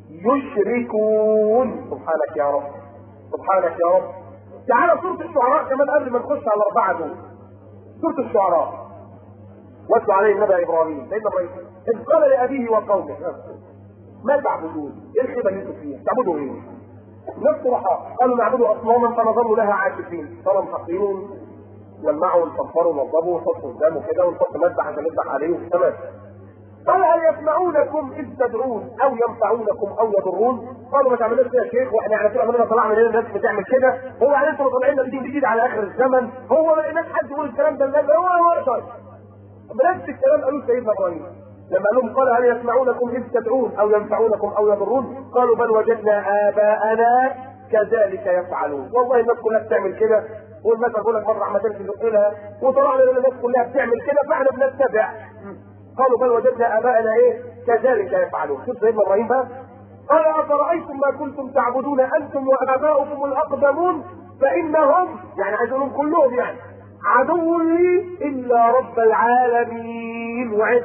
سبحانك يا رب، سبحانك يا رب. تعالى سوره الشعراء كمان قبل ما نخش على الاربعه دول. سوره الشعراء، واتلو عليه نبأ ابراهيم، سيدنا ابراهيم اذ قال لابيه وقومه ما تعبدون؟ ايه الخيبه اللي انتم فيها؟ تعبدوا ايه؟ نفس رحاء قالوا نعبد اصناما فنظلوا لها عاكفين. صاروا محققين، لمعوا ونصفروا ونوضبوا ونحطوا قدامه كده ونحط مذبح عشان نذبح عليه تمام. قال هل يسمعونكم اذ تدعون او ينفعونكم او يضرون؟ قالوا ما تعملوش كده يا شيخ، واحنا على كده عمرنا طلعنا لنا الناس بتعمل كده، هو على انتوا طالعين بدين جديد على اخر الزمن، هو ما لقيناش حد يقول الكلام ده، هو طيب. بنفس الكلام قالوا سيدنا ابراهيم لما قال لهم قال هل يسمعونكم اذ تدعون او ينفعونكم او يضرون؟ قالوا بل وجدنا اباءنا كذلك يفعلون. والله الناس كلها بتعمل كده، والمثل يقول لك مره عملت لها وطلعنا لنا الناس كلها بتعمل كده فاحنا بنتبع. قالوا بل وجدنا اباءنا ايه كذلك يفعلون. شوف سيدنا ابراهيم بقى قال افرايتم ما كنتم تعبدون انتم واباؤكم الاقدمون فانهم، يعني عايز يقولون كلهم يعني، عدو لي الا رب العالمين. وعد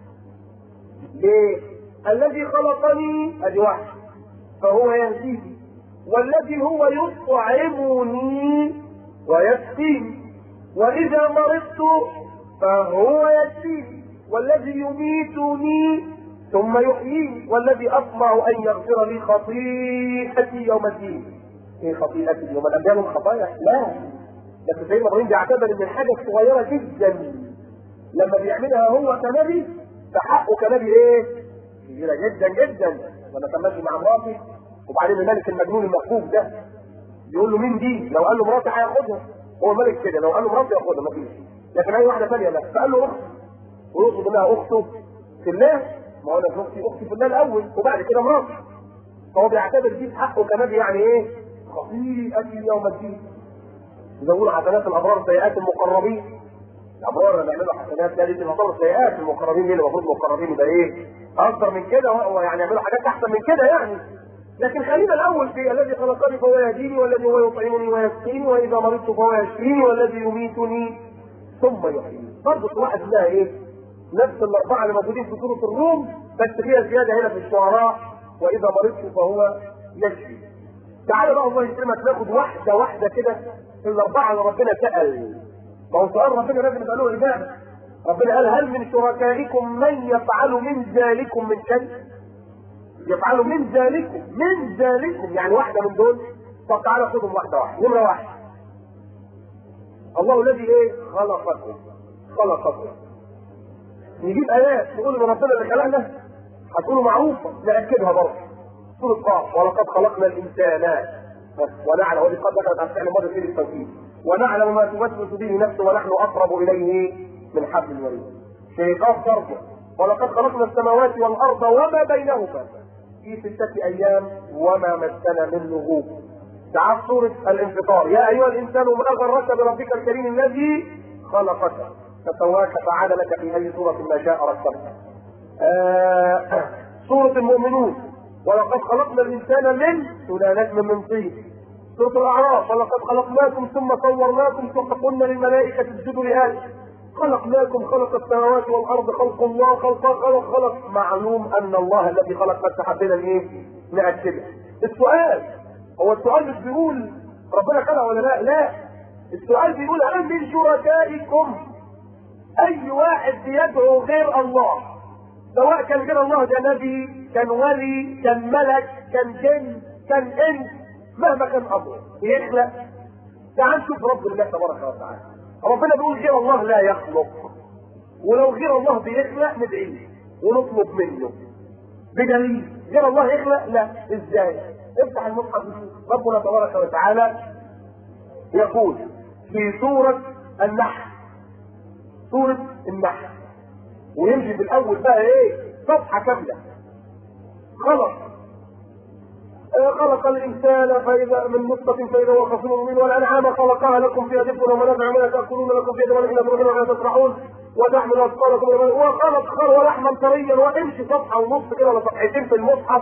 ليه؟ الذي خلقني ادي واحد فهو يهديني، والذي هو يطعمني ويسقيني، واذا مرضت فهو يشفيني، والذي يميتني ثم يحييني، والذي اطمع ان يغفر لي خطيئتي يوم الدين. ايه خطيئتي يوم الدين؟ من خطايا؟ لا، بس سيدنا ابراهيم بيعتبر ان الحاجه الصغيره جدا لما بيعملها هو كنبي فحقه كنبي ايه؟ كبيره جدا جدا. لما كان ماشي مع مراته وبعدين الملك المجنون المخوف ده يقول له مين دي؟ لو قال له مراتي هياخدها، هو ملك كده، لو قال له مراتي ياخدها مفيش، لكن اي واحده ثانيه لا. فقال له اخته، ويقصد انها اخته في الله، ما هو انا اختي في الله الاول وبعد كده مراتي، فهو بيعتبر دي حقه كنبي يعني ايه؟ خطيئتي يوم الدين. يقول حسنات الابرار سيئات المقربين. الابرار اللي بيعملوا حسنات لا دي تعتبر سيئات المقربين، اللي المفروض المقربين يبقى ايه؟ اكثر من كده، يعني يعملوا حاجات احسن من كده يعني. لكن خلينا الاول في الذي خلقني فهو يهديني، والذي هو يطعمني ويسقيني، واذا مرضت فهو يشفيني، والذي يميتني ثم يحييني. برضه واحد لها ايه؟ نفس الاربعه اللي موجودين في سوره الروم، بس فيها زياده هنا في الشعراء، واذا مرضت فهو يشفي. تعالى بقى الله يكرمك ناخد واحده واحده كده في الاربعه اللي ربنا سال. ما هو سؤال ربنا لازم يبقى له اجابه. ربنا قال هل من شركائكم من يفعل من ذلكم من شيء؟ يفعل من ذلكم يعني واحده من دول. طب تعالى خدهم واحده واحده. نمره واحد، الله الذي ايه؟ خلقكم. نجيب ايات نقول ان ربنا اللي خلقنا، هتقولوا معروفه ناكدها برضه. سوره قاف ولقد خلقنا الانسان ونعلم، ودي قد ذكرت عن فعل الماضي في التوكيد، ونعلم ما توسوس به نفسه ونحن اقرب اليه من حبل الوريد. في قاف برضه ولقد خلقنا السماوات والارض وما بينهما في 6 ايام وما مسنا من لغوب. تعال سوره الانفطار يا ايها الانسان ما غرك بربك الكريم الذي خلقك فسواك فعدلك في اي صوره ما شاء ركبك. سوره المؤمنون ولقد خلقنا الانسان من سلالة من طين. سوره الاعراف ولقد خلقناكم ثم صورناكم ثم قلنا للملائكه اسجدوا لآدم خلقناكم خلق السماوات والارض خلق الله خلق. معلوم ان الله الذي خلق بس حبينا ايه؟ نأكده. السؤال هو السؤال مش بيقول ربنا خلق ولا لا، لا، السؤال بيقول هل من شركائكم اي واحد بيدعو غير الله، سواء كان غير الله ده نبي كان ولي كان ملك كان جن كان انس مهما كان امره بيخلق. تعال نشوف رب الله تبارك وتعالى. ربنا بيقول غير الله لا يخلق، ولو غير الله بيخلق ندعيه ونطلب منه بدليل. غير الله يخلق؟ لا. ازاي؟ افتح المصحف. ربنا تبارك وتعالى يقول في سورة النحل، سورة النحل، ويمشي بالاول بقى ايه؟ صفحة كاملة. خلق الانسان فاذا من نطفة فاذا هو خصيم مبين، والانعام خلقها لكم فيها دفء ومنافع منها تاكلون لكم فيها ثمن الى تؤمنون ولا تفرحون وتحمل اثقالكم وخلق ولحما طريا. وامشي صفحة ونص كده ولا صفحتين في المصحف.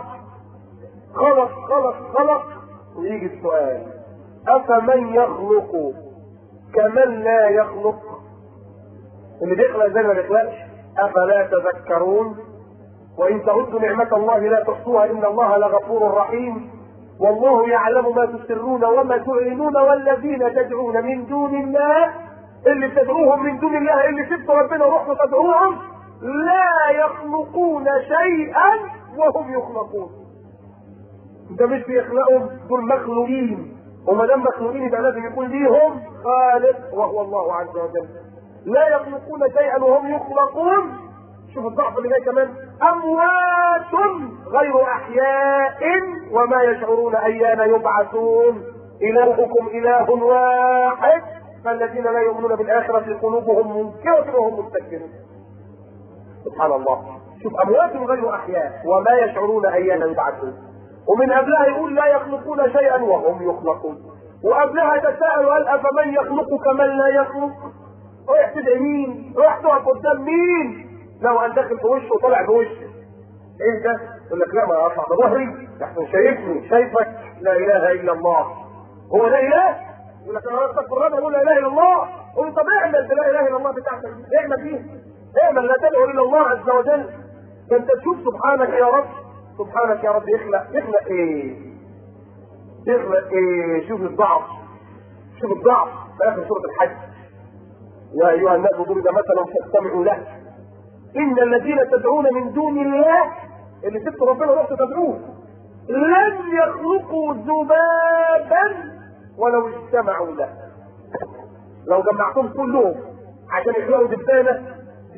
خلق ويجي السؤال: افمن يخلق كمن لا يخلق؟ اللي بيخلق زي ما بيخلقش. افلا تذكرون؟ وان تعدوا نعمة الله لا تحصوها ان الله لغفور رحيم. والله يعلم ما تسرون وما تعلنون والذين تدعون من دون الله، اللي تدعوهم من دون الله، اللي سبتوا ربنا ورحتوا تدعوهم، لا يخلقون شيئا وهم يخلقون. ده مش بيخلقهم، دول مخلوقين، وما دام مخلوقين يبقى لازم يكون ليهم خالق وهو الله عز وجل. لا يخلقون شيئا وهم يخلقون. شوف الضعف اللي جاي كمان: اموات غير احياء وما يشعرون ايان يبعثون. الهكم اله واحد فالذين لا يؤمنون بالاخره قلوبهم منكره وهم مستكبرون. سبحان الله. شوف: اموات غير احياء وما يشعرون ايان يبعثون. ومن قبلها يقول: لا يخلقون شيئا وهم يخلقون. وقبلها تساءل وقال: افمن يخلق كمن لا يخلق؟ رايح تدعي مين؟ رايح تقف قدام مين؟ لو ان داخل في وشه وطلع في وشه. ايه ده؟ يقول لك: لا، ما اطلع بظهري، احسن شايفني شايفك. لا اله الا الله. هو ده اله؟ يقول لك: انا استغفر الله اقول لا اله الا الله. قول: طب اعمل بلا اله الا الله بتاعتك، اعمل فيه، اعمل لا تدعو الا الله عز وجل. فانت تشوف سبحانك يا رب، سبحانك يا رب. يخلق ايه؟ يخلق ايه؟ شوف الضعف، شوف الضعف في اخر سورة الحج: يا ايها الناس ضرب مثلا فاستمعوا له ان الذين تدعون من دون الله، اللي سبتوا ربنا ورحتوا تدعوه، لن يخلقوا ذبابا ولو اجتمعوا له. لو جمعتهم كلهم عشان يخلقوا دبانه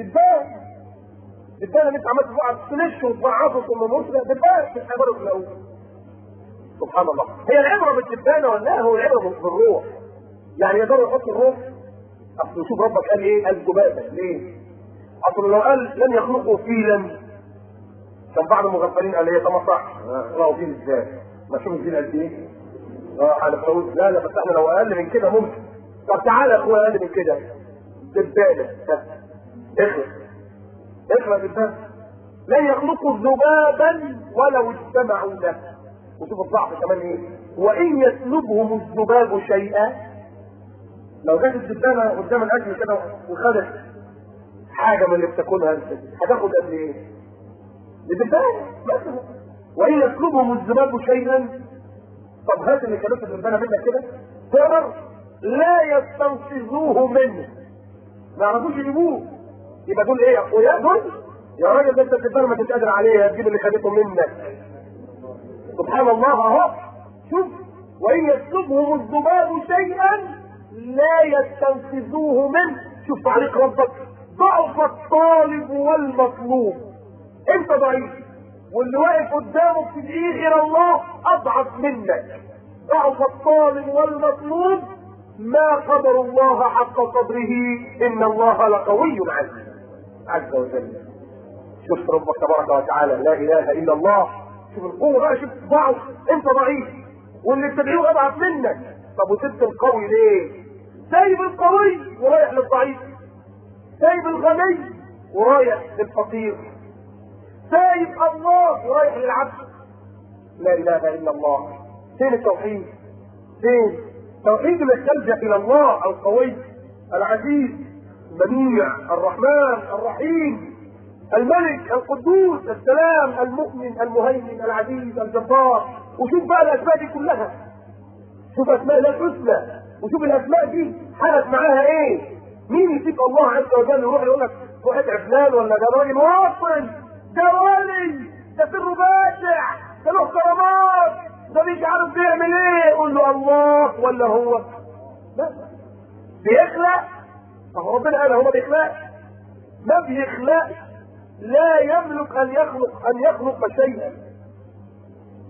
انت عملت فوق تنش وتضعفوا ثم مصر دبانه مش هيقدروا يخلقوه. سبحان الله. هي العبره بالدبانه ولا هو العبره بالروح؟ يعني يقدروا يحطوا الروح. اصل شوف ربك قال ايه؟ قال ذبابه. ليه؟ اصل لو قال لن يخلقوا فيلا كان بعض المغفلين قال ايه؟ طب ما صح، راوا فيل ازاي؟ ما شوف الفيل قد ايه؟ على فلوس. لا بس احنا لو اقل من كده ممكن. طب تعالى يا اخويا اقل من كده، دبانه. اخلق دبانه. لن يخلقوا ذبابا ولو اجتمعوا له. وشوف الضعف كمان ايه؟ وان يسلبهم الذباب شيئا. لو جت الدبانه قدام الاكل كده وخدت حاجه من اللي بتاكلها انت، هتاخد قد ايه؟ الدبانه مثلا. وان يسلبهم الذباب شيئا. طب هات اللي كانت الدبانه منك كده تقدر لا يستنقذوه منه، ما يعرفوش يجيبوه. يبقى دول ايه يا اخويا؟ دول يا راجل ده انت الدبانه ما انتش قادر عليها تجيب اللي خدته منك. سبحان الله. اهو شوف: وان يسلبهم الذباب شيئا لا يستنقذوه منه. شوف تعليق ربك: ضعف الطالب والمطلوب. انت ضعيف واللي واقف قدامك تدعيه غير الله اضعف منك. ضعف الطالب والمطلوب ما قدر الله حق قدره ان الله لقوي عز وجل. شوف ربك تبارك وتعالى: لا اله الا الله. شوف القوه بقى، شوف ضعف. انت ضعيف واللي تدعيه اضعف منك. طب وسبت القوي ليه؟ سايب القوي ورايح للضعيف، سايب الغني ورايح للفقير، سايب الله ورايح للعبد. لا اله الا الله. فين التوحيد؟ فين توحيد انك تلجا الى الله القوي العزيز المنيع الرحمن الرحيم الملك القدوس السلام المؤمن المهيمن العزيز الجبار. وشوف بقى الاسماء دي كلها، شوف اسماء الله الحسنى، وشوف الاسماء دي حدث معاها ايه. مين يسيب الله عز وجل يروح يقول لك واحد عفلان ولا ده راجل واصل، ده ولي، ده سره باشع، ده له كرامات، ده مش عارف بيعمل ايه؟ قول له الله ولا هو؟ لا بيخلق. فهو ربنا قال هو ما بيخلقش، ما بيخلقش، لا يملك ان يخلق شيئا.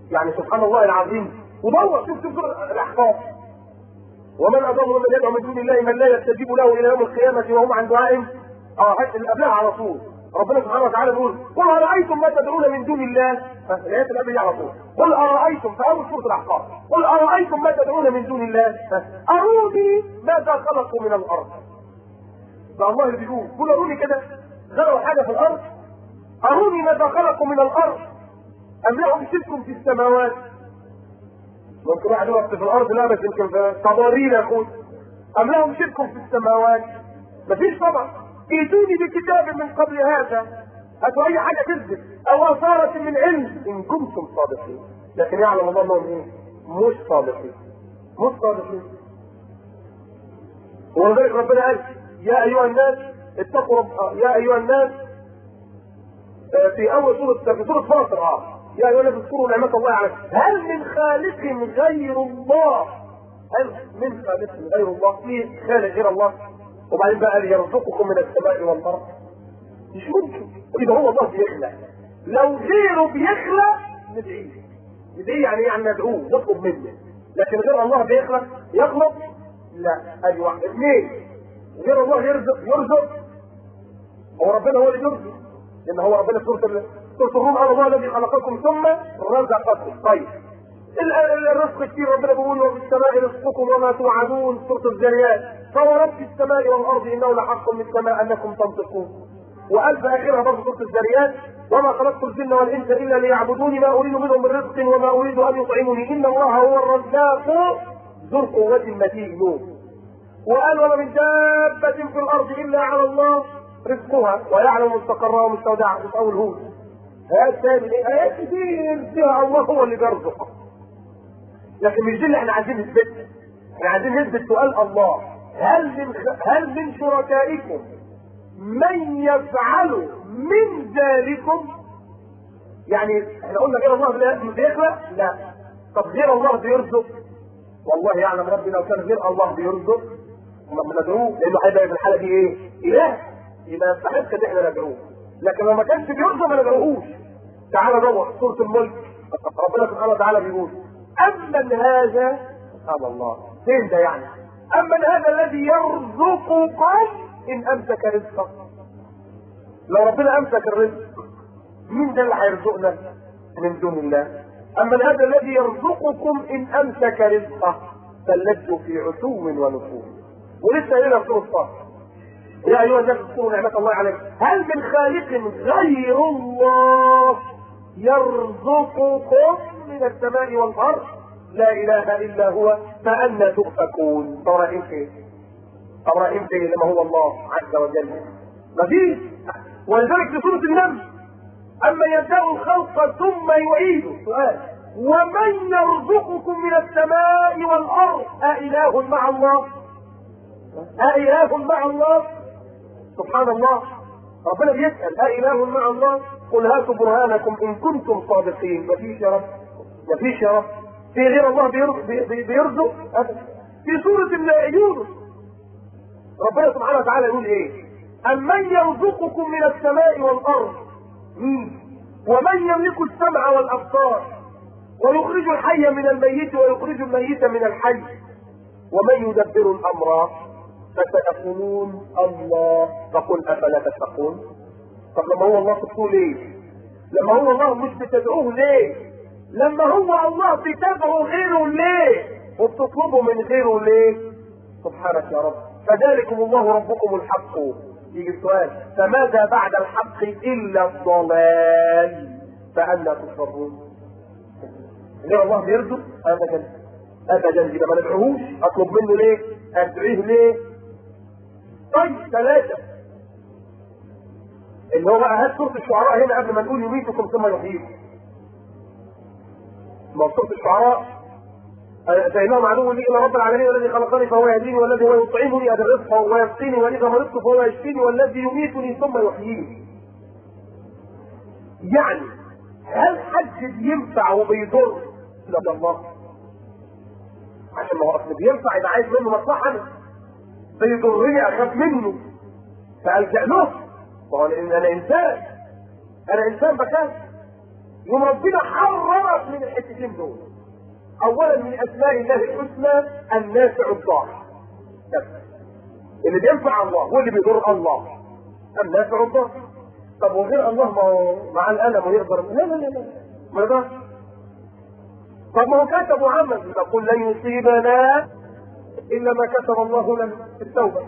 يعني سبحان الله العظيم. ودور شوف الاحقاف. ومن اضل ممن يدعو من دون الله من لا يستجيب له الى يوم القيامه وهم عن دعائهم اللي قبلها على طول. ربنا سبحانه وتعالى بيقول قل ارايتم ما تدعون من دون الله. الايات اللي قبل دي على طول. قل ارايتم في اول سوره الاحقاف قل ارايتم ما تدعون من دون الله اروني ماذا خلقوا من الارض. ده الله اللي بيقول قل اروني كده زرعوا حاجه في الارض. اروني ماذا خلقوا من الارض ام لهم شرك في السماوات. ممكن واحد يقف في الارض لا بس يمكن في قوارير يقول ام لهم شرك في السماوات. مفيش طبعا. ائتوني بكتاب من قبل هذا هاتوا اي حاجه تثبت او اثاره من علم ان كنتم صادقين. لكن يعلم الله انهم ايه؟ مش صادقين. مش صادقين. ولذلك ربنا قال يا ايها الناس اتقوا يا ايها الناس في اول سوره فاطر يا ايها الناس اذكروا نعمه الله عليكم هل من خالق غير الله. هل من خالق غير الله؟ في خالق غير الله؟ وبعدين بقى يرزقكم من السماء والارض. مش ممكن. اذا هو الله بيخلق لو غيره بيخلق ندعيه يعني ندعوه نطلب منه. لكن غير الله بيخلق يخلق لا. ادي واحد. اثنين غير الله يرزق هو ربنا هو اللي يرزق لان هو ربنا سوره الروم قال الله الذي خلقكم ثم رزقكم. طيب الرزق كتير ربنا بيقول وفي السماء رزقكم وما توعدون سوره الذريات فورب السماء والارض انه لحق من السماء انكم تنطقون. وقال في اخرها برضه سوره الذريات وما خلقت الجن والانس الا ليعبدوني ما اريد منهم من رزق وما اريد ان يطعموني ان الله هو الرزاق ذو القوه المتين. وقال وما من دابه في الارض الا على الله رزقها ويعلم مستقرها ومستودعها في اول هود. آيات ثانية آيات كتير فيها الله هو اللي بيرزق. لكن مش دي اللي احنا عايزين نثبتها. احنا عايزين نثبت سؤال الله هل من شركائكم من يفعل من ذلكم؟ يعني احنا قلنا غير الله بيخلق؟ لا. طب غير الله بيرزق؟ والله يعلم ربي لو كان غير الله بيرزق ما ندعوه لانه هيبقى في الحاله دي ايه؟ اله. يبقى يستحق ان احنا ندعوه. لكن لو ما كانش بيرزق ما ندعوهوش. تعالى دور سوره الملك ربنا سبحانه وتعالى بيقول امن هذا سبحان الله فين ده يعني؟ امن هذا الذي يرزقكم ان امسك رزقه. لو ربنا امسك الرزق مين ده اللي هيرزقنا من دون الله؟ امن هذا الذي يرزقكم ان امسك رزقه فلجوا في عتو ونفور. ولسه هنا سوره الصف يا ايها الناس اذكروا نعمه الله عليكم هل من خالق غير الله يرزقكم من السماء والارض لا اله الا هو فأنى تؤفكون. ابراهيم فين؟ ابراهيم فين لما هو الله عز وجل؟ مفيش. ولذلك في سوره النمل اما يبدا الخلق ثم يعيده سؤال ومن يرزقكم من السماء والارض أإله مع الله؟ أإله مع الله؟ سبحان الله. ربنا بيسأل أإله مع الله؟ قل هاتوا برهانكم إن كنتم صادقين. مفيش يا رب. مفيش يا رب. في غير الله بيرزق؟ في سورة يونس ربنا سبحانه وتعالى يقول إيه؟ أمن يرزقكم من السماء والأرض ومن يملك السمع والأبصار ويخرج الحي من الميت ويخرج الميت من الحي ومن يدبر الأمر فسيقولون الله فقل افلا تتقون. طب لما هو الله تقول ليه؟ لما هو الله مش بتدعوه ليه؟ لما هو الله بتدعو غيره ليه؟ وبتطلبوا من غيره ليه؟ سبحانك يا رب. فذلكم الله ربكم الحق. يجي السؤال فماذا بعد الحق الا الضلال فأنى تصرفون؟ غير الله بيرزق؟ ابدا ابدا. يبقى ما ندعوهوش. اطلب منه ليه؟ ادعيه ليه؟ طيب ثلاثة اللي هو بقى هات سورة الشعراء هنا قبل ما نقول يميتكم ثم يحييكم. ما سورة الشعراء فإنه معلوم لي إن رب العالمين الذي خلقني فهو يهديني والذي هو يطعمني أدى الرزق وهو يسقيني وإذا مرضت فهو يشفيني والذي يميتني ثم يحييني. يعني هل حد بينفع وبيضر إلا الله؟ عشان ما هو أصل بينفع يبقى عايز منه مصلحة بيضرني اخاف منه فالجا له. ما هو انا انسان بخاف. يوم ربنا حررك من الحتتين دول. اولا من اسماء الله الحسنى النافع الضار، اللي بينفع الله واللي بيضر الله النافع الضار. طب وغير الله ما هو مع الالم ويقدر؟ لا لا لا لا ما يقدرش. طب ما هو كتب محمد يقول لن يصيبنا الا ما كتب الله لنا في التوبه،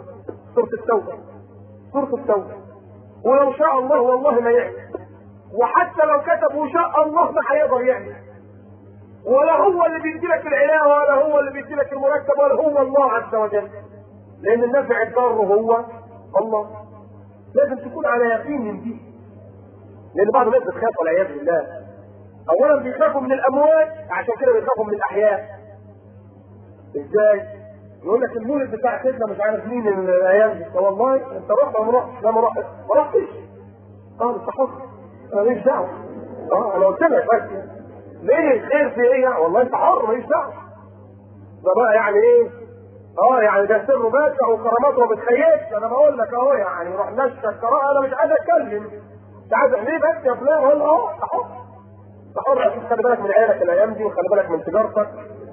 سوره التوبه. ولو شاء الله والله ما يعمل، وحتى لو كتب وشاء الله ما هيقدر يعمل. ولا هو اللي بيدي لك العلاج ولا هو اللي بيدي لك المرتب ولا هو الله عز وجل، لان النافع الضار هو الله. لازم تكون على يقين من دي، لان بعض الناس بتخاف والعياذ بالله. اولا بيخافوا من الاموات، عشان كده بيخافوا من الاحياء. ازاي؟ يقول لك المولد بتاع سيدنا مش عارف مين الايام دي، والله انت رحت ولا ما رحتش؟ لا ما رحتش. انت حر، انا ماليش دعوه. انا قلت لك بس ليه الخير في ايه؟ والله انت حر ماليش دعوه. ده بقى يعني ايه؟ يعني ده سر باشا وكرامات وما بتخيبش. انا بقول لك اهو يعني روح نشر الكرامه. انا مش عايز اتكلم، مش عايز ليه بس يا فلان؟ اقول انت حر، انت حر. خلي بالك من عيالك الايام دي، وخلي بالك من تجارتك،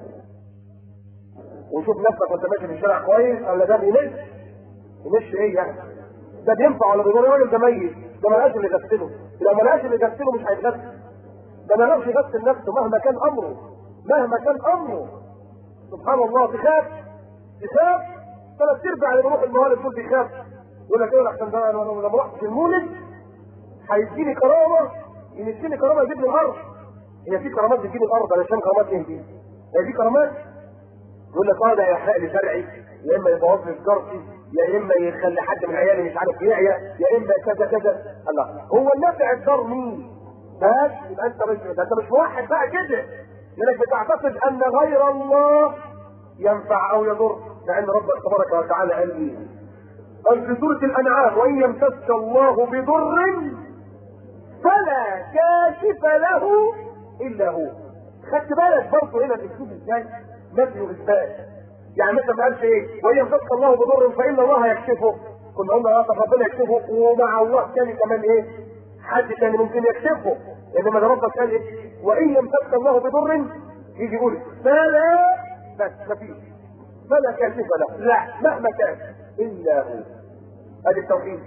وشوف نفسك وانت ماشي في الشارع كويس ولا ده يمشي ايه يعني؟ ده بينفع ولا بيضر؟ الراجل ده ميت، ده ملقاش اللي يغسله. لو ملقاش اللي يغسله مش هيتغسل. ده ما يعرفش يغسل نفسه مهما كان امره. سبحان الله. تخاف ثلاث ارباع اللي بيروح الموالد دول بيخاف. يقول لك ايه احسن ده انا لما رحت المولد هيديني كرامه، يمسكني كرامه يجيب لي الارض. هي في كرامات بتجيب الارض علشان كرامات ايه دي؟ هي دي كرامات؟ يقول لك ده يحرق لي زرعي، يا اما يبوظ لي تجارتي، يا اما يخلي حد من عيالي مش عارف يعيا، يا اما كذا كذا. الله، هو النافع الضار مين؟ بس يبقى انت مش موحد بقى كده، لانك بتعتقد ان غير الله ينفع او يضر، لان ربك تبارك وتعالى قال ايه؟ قال في سوره الانعام: وان يمسك الله بضر فلا كاشف له الا هو. خدت بالك برضه هنا الاسلوب ازاي؟ نفي واثبات. يعني مثلا ما قالش ايه؟ وان يمسك الله بضر فان الله يكشفه. كنا قلنا طب ربنا يكشفه، ومع الله تاني كمان ايه؟ حد تاني ممكن يكشفه. انما ده ربك قال ايه؟ وان يمسك الله بضر، يجي يقول فلا، بس مفيش، فلا كاشف له، لا مهما كان الا هو. ادي التوحيد.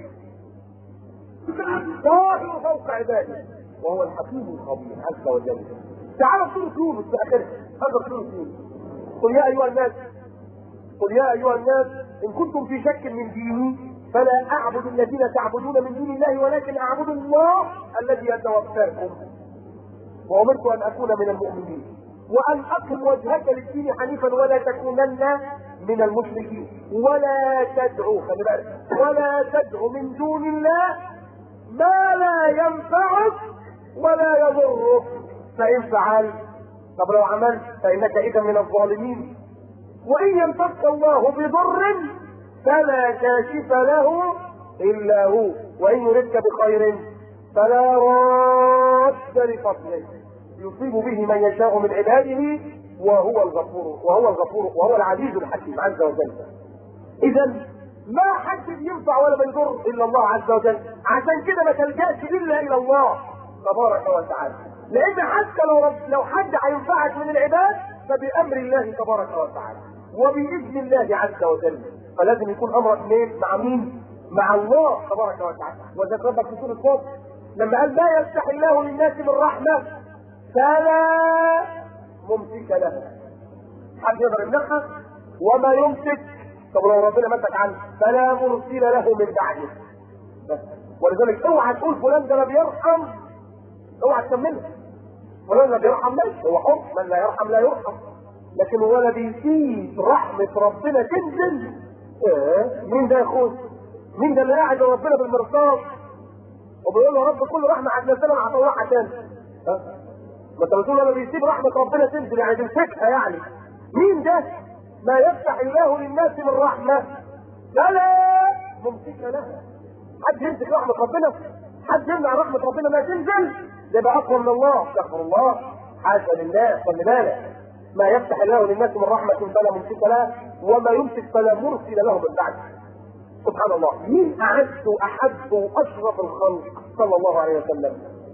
طاهر فوق عباده وهو الحكيم الخبير عز وجل. تعالوا سورة يونس في اخرها، اخر سورة يونس: قل يا ايها الناس ان كنتم في شك من ديني فلا اعبد الذين تعبدون من دون الله ولكن اعبد الله الذي يتوفاكم وامرت ان اكون من المؤمنين وان اقم وجهك للدين حنيفا ولا تكونن من المشركين ولا تدعو، خلي بالك، ولا تدعو من دون الله ما لا ينفعك ولا يضرك، فان فعلت طب لو عملت فانك اذا من الظالمين. وان يمسك الله بضر فلا كاشف له الا هو وان يردك بخير فلا راد لفضله يصيب به من يشاء من عباده وهو العزيز الحكيم عز وجل. اذا ما حد ينفع ولا بيضر الا الله عز وجل، عشان كده ما تلجاش الا الى الله تبارك وتعالى، لان حتى لو حد هينفعك من العباد فبامر الله تبارك وتعالى وباذن الله عز وجل. فلازم يكون امرك مع مين؟ مع الله تبارك وتعالى. وذكر ربك في سوره الصف لما قال: ما يفتح الله للناس من رحمه فلا ممسك لها. حد يقدر يمنعها؟ وما يمسك، طب لو ربنا مسك عنه فلا مرسل له من بعده. ولذلك اوعى تقول فلان ده لا بيرحم، اوعى تكملها. فلان لا بيرحم ماشي، هو حر، من لا يرحم لا يرحم، لكن ولا بيسيب رحمه ربنا تنزل. مين ده يا اخويا؟ مين ده اللي قاعد ربنا بالمرصاد وبيقول له يا رب كل رحمه هتنزلها انا هطلعها تاني؟ ما انت بتقول انا بيسيب رحمه ربنا تنزل، يعني تمسكها يعني. مين ده؟ ما يفتح الله للناس من رحمه فلا ممسك لها. حد يمسك رحمه ربنا؟ حد يمنع رحمه ربنا ما تنزل؟ يبقى اقوى من الله. استغفر الله، حاشا لله. خلي بالك، ما يفتح الله للناس من رحمه فلا ممسك لها وما يمسك فلا مرسل له من بعده. سبحان الله. مين اعز واحب واشرف الخلق؟ صلى الله عليه وسلم.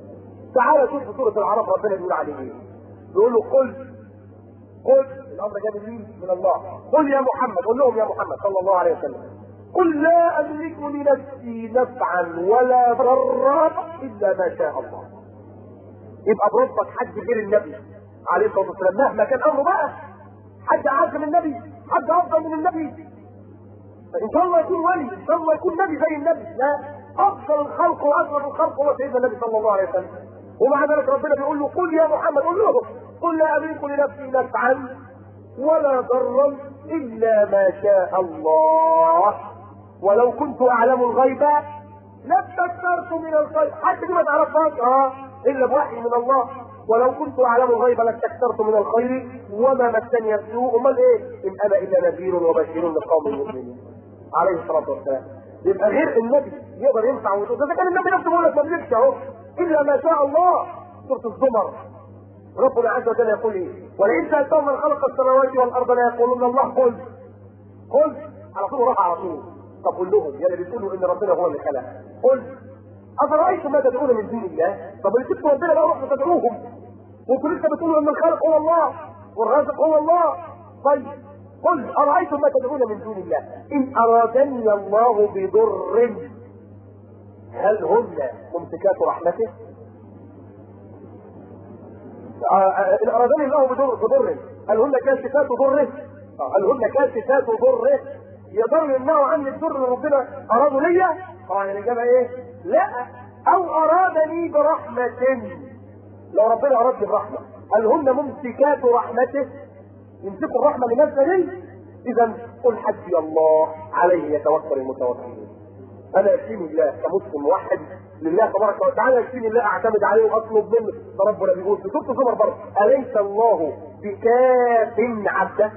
تعالى شوف في سوره الاعراف ربنا بيقول عليه ايه. بيقول له قل الامر جاي من الله. قل يا محمد، قل لهم يا محمد صلى الله عليه وسلم، قل لا املك لنفسي نفعا ولا ضرا الا ما شاء الله. يبقى بربك حد غير النبي عليه الصلاه والسلام مهما كان امره بقى، حد اعز من النبي، حد افضل من النبي، ان شاء الله يكون ولي، ان شاء الله يكون نبي زي النبي، لا، افضل الخلق واكرم الخلق هو سيدنا النبي صلى الله عليه وسلم. ومع ذلك ربنا بيقول له قل يا محمد، قل لهم قل لا املك لنفسي نفعا ولا ضرا الا ما شاء الله ولو كنت اعلم الغيب لاستكثرت من الخير. حتى دي ما تعرفهاش الا بوحي من الله. ولو كنت اعلم الغيب لاستكثرت من الخير وما مسني السوء. امال ايه؟ ان انا الا نذير وبشير لقوم المؤمنين عليه الصلاه والسلام. يبقى غير النبي يقدر ينفع ويضر. اذا كان النبي نفسه بيقول لك ما بيملكش اهو الا ما شاء الله. سوره الزمر ربنا عز وجل يقول ايه؟ ولئن سالتهم من خلق السماوات والارض لا يقولون الله. قل على طول راح على طول. طب قول لهم يا اللي بتقولوا ان ربنا هو اللي خلق، قل افرايتم ما تدعون من دون الله. طب اللي سبتوا ربنا بقى روحوا تدعوهم وانتوا لسه بتقولوا ان الخالق هو الله والرازق هو الله. طيب قل ارايتم ما تدعون من دون الله ان ارادني الله بضر هل هن ممسكات رحمته؟ ان ارادني الله بضر هل هن كاشفات ضره؟ هل هن كاشفات ضره؟ يقدروا يمنعوا عني الضر اللي ربنا اراده ليا؟ طبعا الاجابه ايه؟ لا. او ارادني برحمه، لو ربنا ارادني برحمه هل هن ممسكات رحمته؟ يمسكوا الرحمه لنفسه ليه؟ اذا قل حسبي الله عليه يتوكل المتوكلون. انا يكفيني الله كمسلم موحد لله تبارك وتعالى، يكفيني الله اعتمد عليه واطلب منه. فربنا بيقول في سوره الزمر برضه اليس الله بكاف عبده؟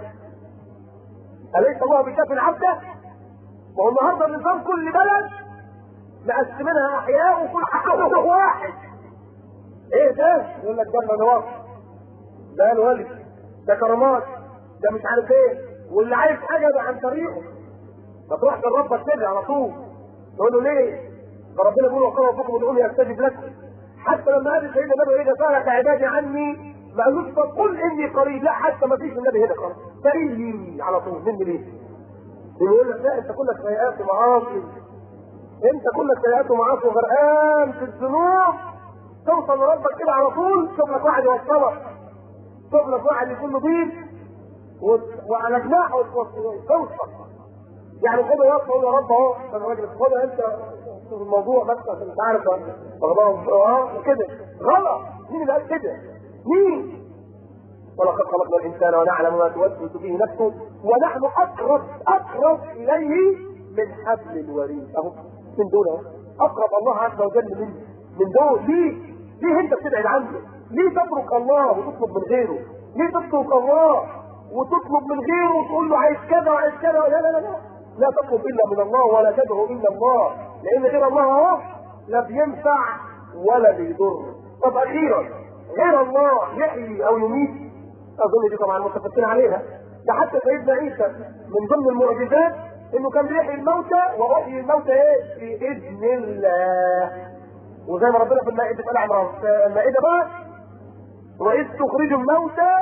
اليس الله بكاف عبده؟ وهو النهارده النظام كل بلد مقسمينها احياء وكل حاجه واحد. ايه ده؟ يقول لك ده منواط، ده الولي، ده كرامات، ده مش عارف ايه، واللي عايز حاجه يبقى عن طريقه. فتروح لربك كده على طول تقول له ليه؟ فربنا بيقول وقال ربكم ادعوني استجب لكم. حتى لما قال سيدنا النبي اذا سالك عبادي عني ما قالوش فقل اني قريب، لا، حتى ما فيش النبي هنا خالص، قريب لي على طول. مني ليه؟ يقول لك لا، انت كلك سيئات ومعاصي، انت كلك سيئات ومعاصي وغرقان في الذنوب. توصل لربك كده على طول، شوف لك واحد يوصلك، شوف لك واحد يكون نظيف وعلى جناحه توصل. يعني خد يوصل يا رب اهو، انا راجل خد انت الموضوع بس عشان انت عارف كده غلط. مين اللي قال كده؟ مين؟ ولقد خلقنا الانسان ونعلم ما توسوس به نفسه ونحن اقرب اليه من حبل الوريد. اهو من دول اهو اقرب الله عز وجل من دول. ليه انت بتبعد عنه؟ ليه تترك الله وتطلب من غيره؟ ليه تترك الله وتطلب من غيره وتقول له عايز كذا وعايز كذا؟ لا لا لا لا، لا تطلب الا من الله ولا تدعو الا الله، لان غير الله اهو لا بينفع ولا بيضر. طب اخيرا غير الله يحيي او يميت؟ اظن دي طبعا متفقين عليها. ده حتى سيدنا عيسى من ضمن المعجزات انه كان بيحيي الموتى، واحيي الموتى ايه؟ باذن الله. وزي ما ربنا في المائده قال عمران المائده بقى واذ تخرج الموتى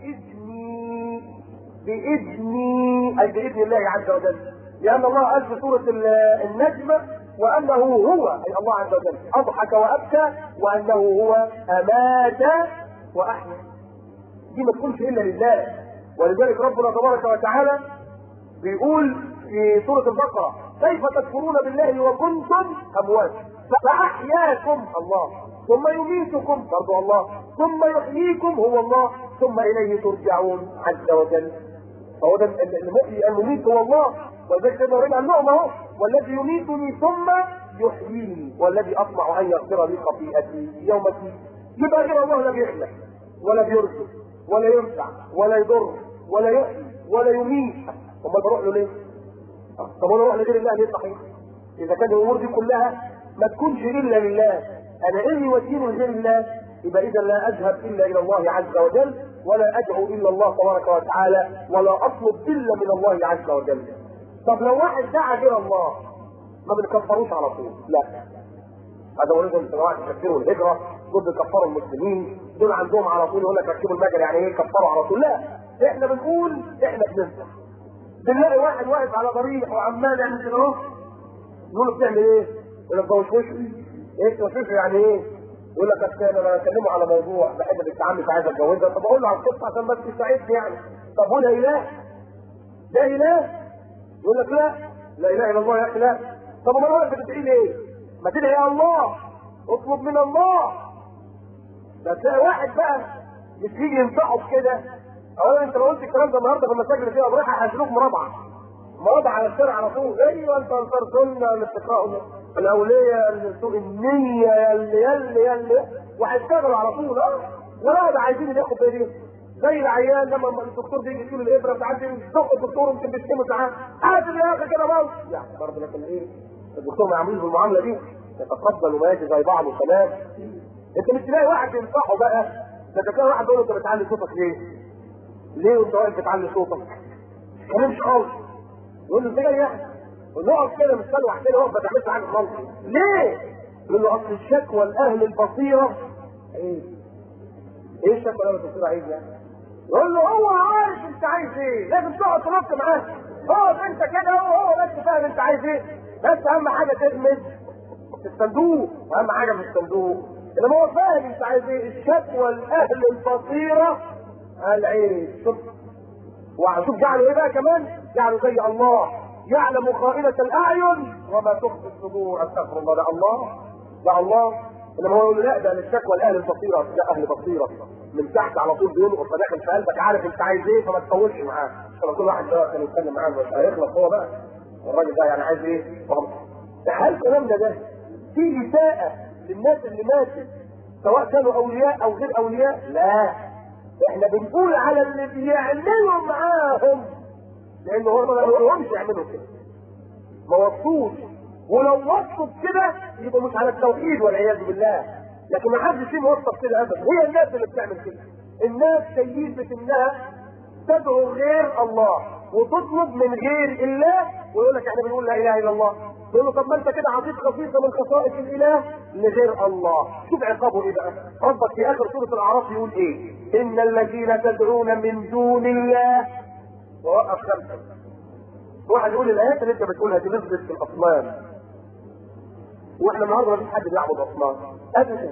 باذني اي باذن الله عز وجل، لان الله قال في سوره النجم وانه هو اي الله عز وجل اضحك وابكى وانه هو امات واحيا. دي ما تكونش الا لله. ولذلك ربنا تبارك وتعالى بيقول في سوره البقره كيف تكفرون بالله وكنتم اموات فاحياكم الله ثم يميتكم برضو الله ثم يحييكم هو الله ثم اليه ترجعون عز وجل. فهو ده المحيي المميت هو الله. ولذلك كده رجع النعمه اهو والذي يميتني ثم يحييني والذي اطمع ان يغفر لي خطيئتي يوم الدين. يبقى غير الله لا بيخلق ولا بيرزق ولا ينفع ولا يضر ولا يحيي ولا يميت. امال بروح له ليه؟ طب انا اروح لغير الله ليه؟ صحيح اذا كان الامور دي كلها ما تكونش الا لله، انا ايه يوديني لغير الله؟ يبقى اذا لا اذهب الا الى الله عز وجل ولا ادعو الا الله تبارك وتعالى ولا اطلب الا من الله عز وجل. طب لو واحد دعا غير الله ما بنكفروش على طول، لا. هذا هو لازم واحد يكفره الهجره دول بيكفروا المسلمين، دول عندهم على طول يقول لك ركبوا المجري، يعني ايه كفروا على طول؟ لا، احنا بنقول احنا بننصح. بنلاقي واحد واقف على ضريح وعمال يعمل كده اهو، نقول له بتعمل ايه؟ يقول لك ده وشوشي. ايه توشوشي يعني ايه؟ يقول لك اصل انا بكلمه على موضوع بحب بنت عمي عايز اتجوزها، طب اقول له على القصه عشان بس يساعدني يعني. طب هو ده اله؟ ده اله؟ يقول لك لا، لا اله الا الله يا اخي لا. طب امال واقف بتدعي ليه؟ ما تدعي يا الله، اطلب من الله. ده تلاقي واحد بقى مش يجي ينصحه بكده. اولا انت لو قلت الكلام ده النهارده في المساجد فيها اضرحه هيشيلوك مربعه على الشارع على طول. ايوه انت انصار سنه اللي بتقراوا الاوليه اللي سوء النيه يلي وهيشتغلوا على طول. ولا ده عايزين ياخد بايديه زي العيان لما الدكتور بيجي يشيل الابره بتاعته يزق الدكتور ممكن بيشتمه ساعات قادر يا اخي كده برضه يعني برضه. لكن ايه الدكتور ما يعملوش بالمعامله دي، يتقبل وما يجي زي بعض وكلام. انت مش تلاقي واحد ينصحه بقى، ده تلاقي واحد يقول له انت بتعلي صوتك ليه؟ ليه وانت واقف بتعلي صوتك؟ ما تتكلمش خالص. يقول له ازاي يعني؟ ونقعد كده مستلوح كده واقف ما تعملش حاجه خالص. ليه؟ يقول له اصل الشكوى لاهل البصيره. ايه الشكوى لاهل البصيره عايز يعني؟ يقول له هو عارف انت عايز ايه، لازم تقعد تنط معاه. اقعد انت كده وهو بس فاهم انت عايز ايه، بس اهم حاجه تدمج في الصندوق، واهم حاجه في الصندوق انما هو فاهم انت عايز ايه. الشكوى لاهل البصيره العين. شوف جعلوا ايه بقى كمان؟ جعلوا زي الله يعلم خائنة الاعين وما تخفي الصدور. استغفر الله. ده الله، ده الله. انما هو يقول لا ده الشكوى لاهل البصيره، ده اهل بصيره من تحت على طول بينقر فداخل في قلبك عارف انت عايز ايه فما تطولش معاه. عشان كل واحد ده كان يتكلم معاه مش هيخلص هو بقى الراجل ده يعني عايز ايه. هل الكلام ده في اساءه للناس اللي ماتت سواء كانوا اولياء او غير اولياء؟ لا، احنا بنقول على اللي بيعملوا معاهم، لان هم ما لهمش يعملوا كده، ما وصوش. ولو وصوا كده يبقوا مش على التوحيد والعياذ بالله. لكن ما حدش فيهم وصف كده ابدا. هي الناس اللي بتعمل كده. الناس شيدت انها تدعو غير الله وتطلب من غير الله، ويقول لك احنا بنقول لا اله الا الله. يقول له طب ما انت كده عطيت خصيصه من خصائص الاله لغير الله. شوف عقابه ايه بقى. ربك في اخر سوره الاعراف يقول ايه؟ ان الذين تدعون من دون الله. ووقف خمسه. واحد يقول الايات اللي انت بتقولها دي نزلت في الاصنام، واحنا النهارده مفيش حد بيعبد اصنام ابدا.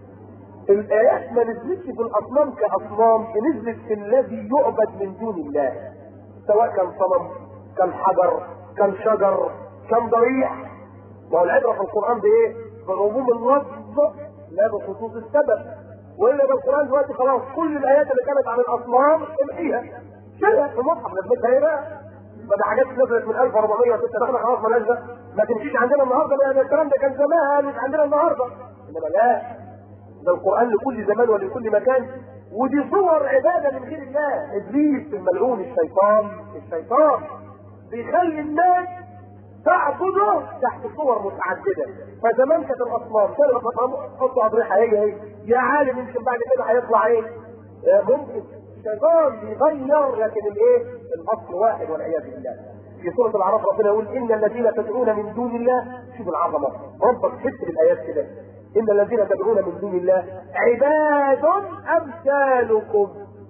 الايات ما نزلتش في الاصنام كاصنام، نزلت في الذي يعبد من دون الله، سواء كان صنم كان حجر كان شجر كان ضريح. وهو العبره في القران بايه؟ بعموم اللفظ لا بخصوص السبب. والا بالقران دلوقتي خلاص كل الايات اللي كانت عن الاصنام امحيها شيلها في المصحف نزلتها ايه بقى؟ ده حاجات نزلت من 1406 احنا خلاص مالهاش ده، ما تمشيش عندنا النهارده لان الكلام ده كان زمان مش عندنا النهارده. انما لا، ده القران لكل زمان ولكل مكان. ودي صور عباده من غير الله. ابليس الملعون الشيطان بيخلي الناس تعبده تحت صور متعدده. فزمان كانت الاصنام كانوا يحطوا اضرحه هي يا عالم يمكن بعد كده هيطلع ايه؟ ممكن الشيطان بيغير، لكن الايه؟ الاصل واحد والعياذ بالله. في سوره الاعراف ربنا يقول ان الذين تدعون من دون الله. شوف العظمه، ربك حس بالايات كده. ان الذين تدعون من دون الله عباد امثالكم.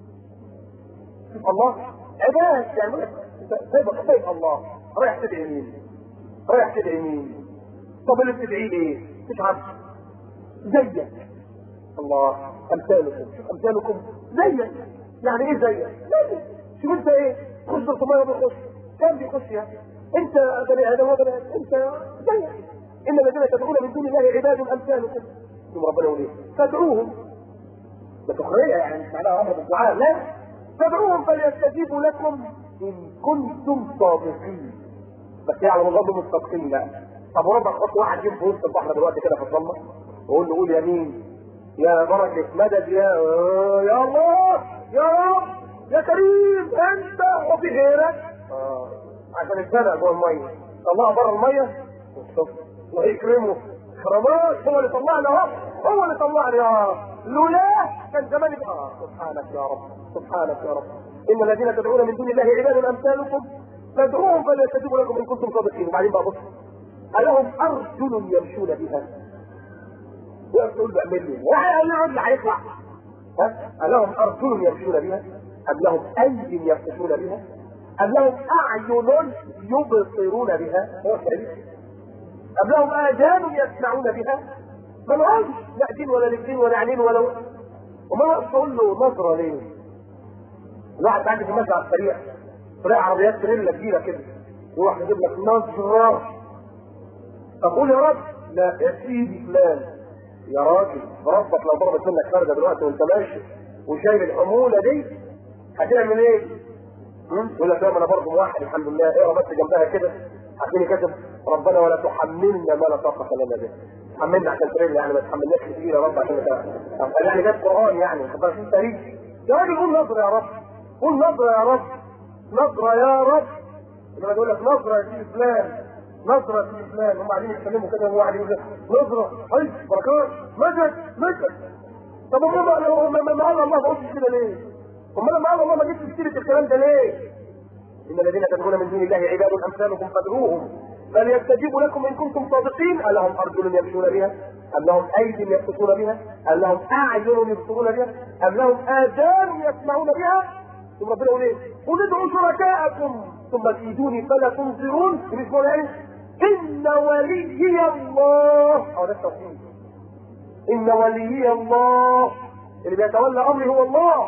شوف الله عباد يعني سيب الله رايح تدعي مين؟ رايح تدعي مين؟ طب اللي بتدعيه ايه؟ مش عارف زيك. الله امثالكم. شوف امثالكم زيك يعني ايه زيك؟ شوف انت ايه؟ خش بالطمايه بيخش كم بيخش يعني؟ انت بني ادم وبني ادم انت زيك. ان الذين تدعون من دون الله عباد امثالكم. ثم ربنا يقول ايه؟ فادعوهم. ده سخريه يعني مش معناها امر بالدعاء، لا، فادعوهم فليستجيبوا لكم ان كنتم صادقين. بس يعلم الله انهم صادقين. لا طب وربك حط واحد جيب في وسط البحر دلوقتي كده في الضلمه وقول له قول يمين يا بركه مدد يا الله يا رب يا كريم انت وفي غيرك عشان يتزنق جوه الميه. طلعه بره الميه الله يكرمه كرامات. هو اللي طلعني اهو، هو اللي طلعني لولاه كان زمان سبحانك يا رب سبحانك يا رب. ان الذين تدعون من دون الله عباد امثالكم فادعوهم فليستجيبوا لكم ان كنتم صادقين. وبعدين بقى بص ألهم أرجل يمشون بها؟ وقف تقول له اعمل لي يقعد اللي هيطلع. ألهم أرجل يمشون بها؟ أم لهم أيد يبطشون بها؟ أم لهم أعين يبصرون بها؟ أم لهم آذان يسمعون بها؟ ما لهمش لا دين ولا للدين ولا عينين ولا وما وقف تقول له نظرة ليه؟ الواحد عندي في المسجد على السريع طريق عربيات تريلا كبيرة كده يروح يجيب لك نظرة. أقول يا رب لا يا سيدي فلان يا راجل بربك لو ضربت منك خارجه دلوقتي وانت ماشي وشايل الحموله دي هتعمل ايه؟ يقول لك انا برضه موحد الحمد لله اقرا بس جنبها كده هتلاقيني كاتب ربنا ولا تحملنا ما لا طاقه لنا به. تحملنا عشان تريل يعني ما تحملناش كتير يا رب عشان يعني جاب قران يعني خد بالك انت تاريخ يا راجل قول نظره يا رب قول نظره يا رب نظره يا رب. لما يقول لك نظره يا سيدي فلان نظرة في الإسلام هم قاعدين يتكلموا كده وهو قاعد يقول نظرة حي بركات مجد. طب هم ما قال الله ما قلتش كده ليه؟ هم لما قال الله ما جبتش سيرة الكلام ده ليه؟ إن الذين تدعون من دون الله عباد أمثالكم فادعوهم فليستجيبوا لكم إن كنتم صادقين. أم لهم أرجل يمشون بها؟ أم لهم أيد يبطشون بها؟ أم لهم أعين يبصرون بها؟ أم لهم آذان يسمعون بها؟ ثم ربنا يقول إيه؟ قل ادعوا شركاءكم ثم كيدوني فلا تنظرون. اسمه ايه؟ إن وليي الله. ده التوحيد. إن وليي الله اللي بيتولى أمري هو الله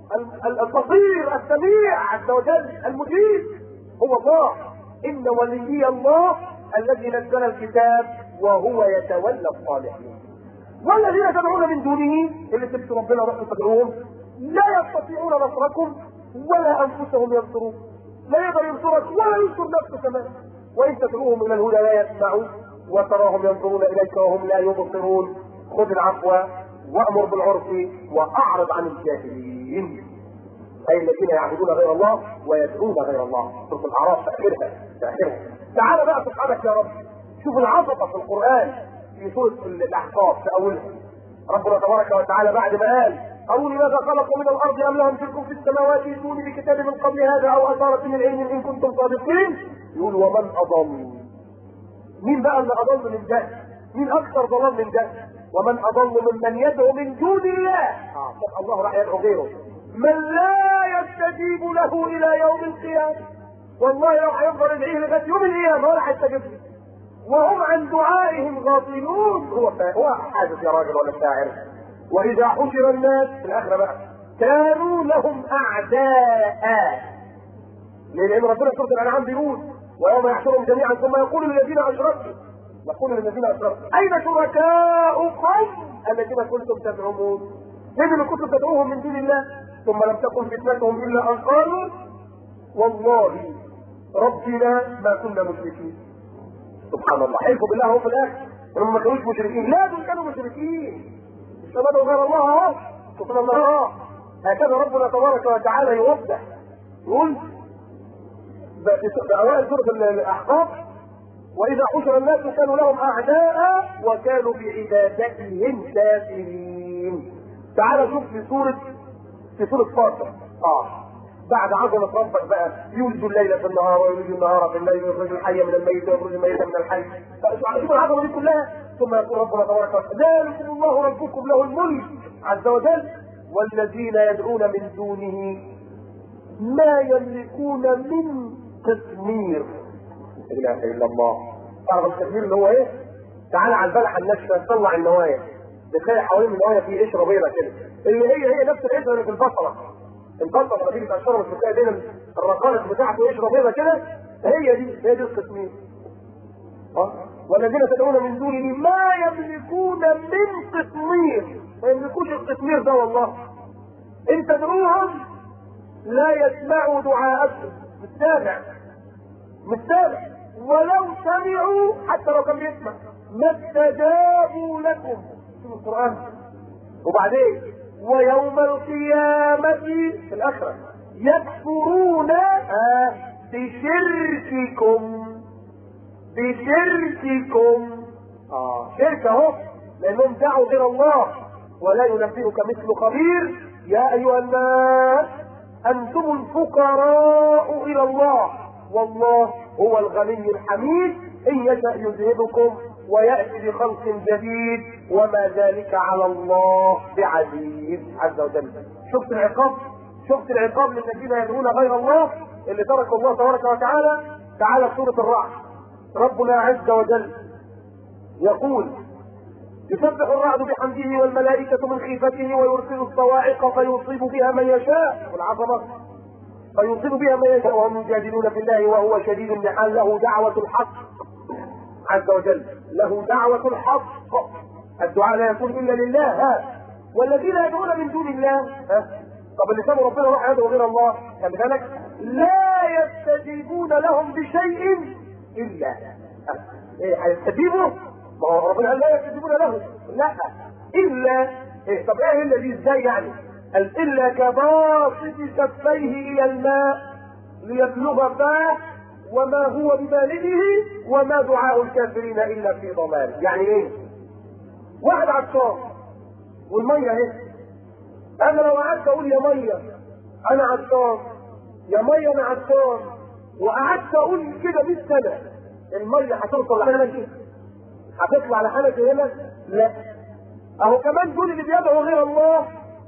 البصير السميع عز وجل المجيد هو الله. إن وليي الله الذي نزل الكتاب وهو يتولى الصالحين. والذين تدعون من دونه اللي سبت ربنا رحمة تدعوهم لا يستطيعون نصركم ولا أنفسهم ينصرون. لا يقدر ينصرك ولا ينصر نفسه كمان. وإن تدعوهم إلى الهدى لا يسمعون وتراهم ينظرون إليك وهم لا يبصرون. خذ العفو وأمر بالعرف وأعرض عن الجاهلين أي الذين يعبدون غير الله ويدعون غير الله. سورة الأعراف تأخرها. تعال بقى سبحانك يا رب شوف العظمة في القرآن في سورة الأحقاف في أولها. ربنا تبارك وتعالى بعد ما قال أروني ماذا خلقوا من الأرض أم لهم شرك في السماوات ائتوني بكتاب من قبل هذا أو أثارة من علم إن كنتم صادقين. يقول ومن أضل. مين بقى اللي أضل من ده؟ مين أكثر ضلال من ده؟ ومن أضل ممن يدعو من دون الله. الله راح يدعو غيره من لا يستجيب له إلى يوم القيامة. والله لو هيفضل يدعيه لغاية يوم القيامة ولا هيستجيب له وهم عن دعائهم غافلون. هو حادث يا راجل ولا شاعر. وإذا حشر الناس في الآخرة بقى كانوا لهم أعداء. لأن ربنا سورة الأنعام بيقول ويوم يحشرهم جميعا ثم يقول للذين أشركوا أين شركاؤكم الذين كنتم تدعون؟ فين اللي كنتم تدعوهم من دون الله؟ ثم لم تكن فتنتهم إلا أن قالوا والله ربنا ما كنا مشركين. سبحان الله. حلفوا بالله هو في الآخر ولما ما كانوش مشركين. لا دول كانوا مشركين استبدوا غير الله اهو. سبحان الله. هكذا ربنا تبارك وتعالى يوضح يقول بأوائل سورة الأحقاف وإذا حشر الناس كانوا لهم أعداء وكانوا بعبادتهم كافرين. تعال شوف في سورة فاطر. بعد عظمة ربك بقى يولد الليل في النهار ويولد النهار في الليل ويخرج الحي من الميت ويخرج الميت من الحي. شوف العظمة دي كلها. ثم يقول ربنا تبارك وتعالى ذلكم الله ربكم له الملك عز وجل والذين يدعون من دونه ما يملكون من قطمير. لا اله الا الله. تعرف القطمير اللي هو ايه؟ تعال على البلحه الناشفه تطلع النوايا بتلاقي حوالين النوايا في قشره بيضاء كده اللي هي نفس القشره اللي في البصره. البصره لما تيجي تقشرها مش بتلاقي دايما الرقائق بتاعته قشره بيضاء كده. هي دي القطمير. والذين تدعون من دونه ما يملكون من قطمير. ما يملكوش القطمير ده والله. ان تدعوهم لا يسمعوا دعاءكم. مش سامع ولو سمعوا حتى لو كان بيسمع ما استجابوا لكم. في القرآن. وبعدين ويوم القيامة في الآخرة يكفرون بشرككم. شرك اهو لانهم دعوا غير الله ولا ينبئك مثل خبير. يا ايها الناس انتم الفقراء الى الله والله هو الغني الحميد ان يشاء يذهبكم ويأتي بخلق جديد وما ذلك على الله بعزيز عز وجل. شفت العقاب؟ شفت العقاب للذين يدعون غير الله اللي تركوا الله تبارك وتعالى؟ تعالى في سورة الرعد ربنا عز وجل يقول: يسبح الرعد بحمده والملائكة من خيفته ويرسل الصواعق فيصيب بها من يشاء، والعظمة فيصيب بها من يشاء وهم يجادلون في الله وهو شديد المحال. له دعوة الحق عز وجل، له دعوة الحق. الدعاء لا يكون إلا لله. والذين يدعون من دون الله طب اللي سموا ربنا راح يدعو غير الله، خلي بالك، لا يستجيبون لهم بشيء إلا هيستجيبوا؟ ما هو ربنا قال لا يستجيبون له، لا إلا طب ايه إلا دي ازاي يعني؟ إلا كباسط كفيه إلى الماء ليبلغ فاه وما هو ببالغه وما دعاء الكافرين إلا في ضلال. يعني ايه؟ واحد عطشان والمية اهي، انا لو قعدت اقول يا مية انا عطشان، يا مية انا عطشان، وقعدت اقول كده 100 سنة، المية هتوصل لحنك؟ هتطلع لحنك هنا؟ لا. اهو كمان دول اللي بيدعوا غير الله،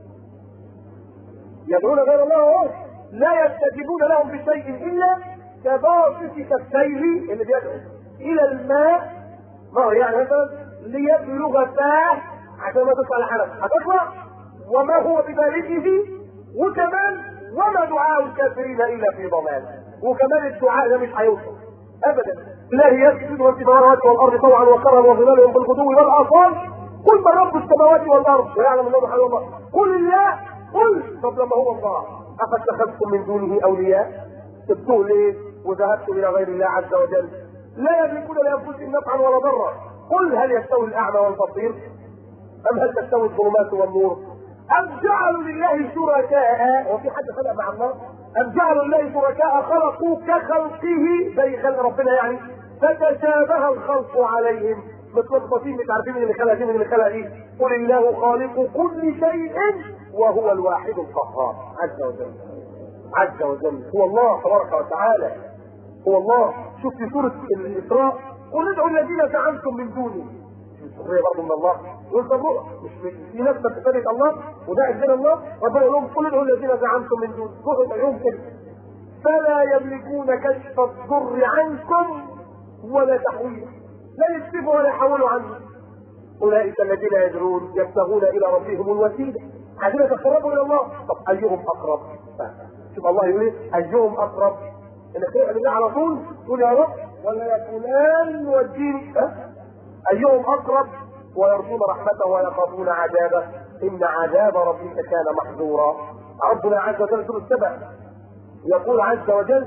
يدعون غير الله اهو، لا يستجيبون لهم بشيء الا كباسط كفيه اللي بيدعو الى الماء، ما هو يعني مثلا ليبلغ فاه عشان ما تطلع لحنك، هتطلع وما هو ببالغه، وكمان وما دعاء الكافرين الا في ضلال، وكمان الدعاء ده مش هيوصل ابدا. الله يسجد والسماوات والارض طوعا وكرها وظلالهم بالغدو والاصال قل من رب السماوات والارض ويعلم الله سبحانه الله قل الله قل. طب لما هو الله افاتخذتم من دونه اولياء؟ سبتوه ليه وذهبتم الى غير الله عز وجل؟ لا يملكون لانفسهم نفعا ولا ضرا. قل هل يستوي الاعمى والبصير ام هل تستوي الظلمات والنور ام جعلوا لله شركاء؟ وفي حد خلق مع الله؟ ام جعلوا لله شركاء خلقوا كخلقه زي خلق ربنا يعني، فتشابه الخلق عليهم، متلخبطين مش عارفين مين اللي خلق دي مين اللي خلق دي. قل الله خالق كل شيء وهو الواحد القهار عز وجل. عز وجل هو الله تبارك وتعالى، هو الله. شوف في سورة الإسراء: قل ادعوا الذين زعمتم من دونه. الحرية برضه من الله، والصبر مش في ناس بتفرق الله وده عندنا الله. ربنا يقول لهم: قل ادعوا الذين زعمتم من دونه، روحوا ادعوهم كده، فلا يملكون كشف الضر عنكم ولا تحويله، لا يكشفوا ولا يحولوا عنه. اولئك الذين يدعون يبتغون الى ربهم الوسيله، عايزين يتقربوا الى الله. طب ايهم اقرب؟ شوف الله يقول ايه: ايهم اقرب؟ انك تدعي بالله على طول تقول يا رب ولا يا فلان وديني. ايهم اقرب ويرجون رحمته ويخافون عذابه ان عذاب ربك كان محذورا. ربنا عز وجل سورة السبع يقول عز وجل: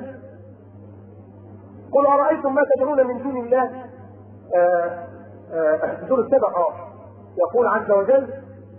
قل ارايتم ما تدعون من دون الله. سورة السبع يقول عز وجل: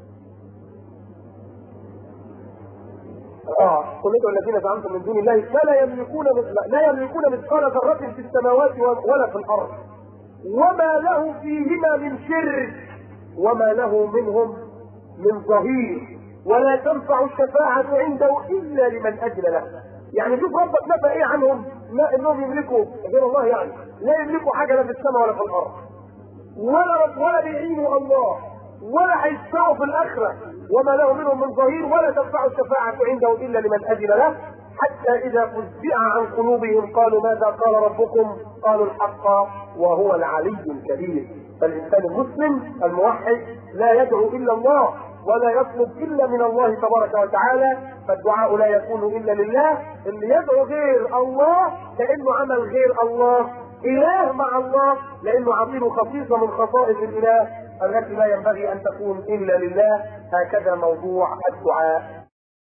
قل ادعوا الذين زعمتم من دون الله فلا يملكون مثقال ذرة في السماوات ولا في الارض وما له فيهما من شرك وما له منهم من ظهير ولا تنفع الشفاعة عنده إلا لمن أذن له. يعني شوف ربك نفى إيه عنهم؟ ما إنهم يملكوا غير الله، يعني لا يملكوا حاجة لا في السماء ولا في الأرض، ولا بيعينوا الله ولا هيشفعوا في الآخرة، وما له منهم من ظهير ولا تنفع الشفاعة عنده إلا لمن أذن له. حتى إذا فزع عن قلوبهم قالوا ماذا قال ربكم؟ قالوا الحق وهو العلي الكبير. فالإنسان المسلم الموحد لا يدعو إلا الله ولا يطلب إلا من الله تبارك وتعالى، فالدعاء لا يكون إلا لله. اللي يدعو غير الله لأنه عمل غير الله، إله مع الله لأنه عطيله خصيصة من خصائص الإله التي لا ينبغي أن تكون إلا لله. هكذا موضوع الدعاء.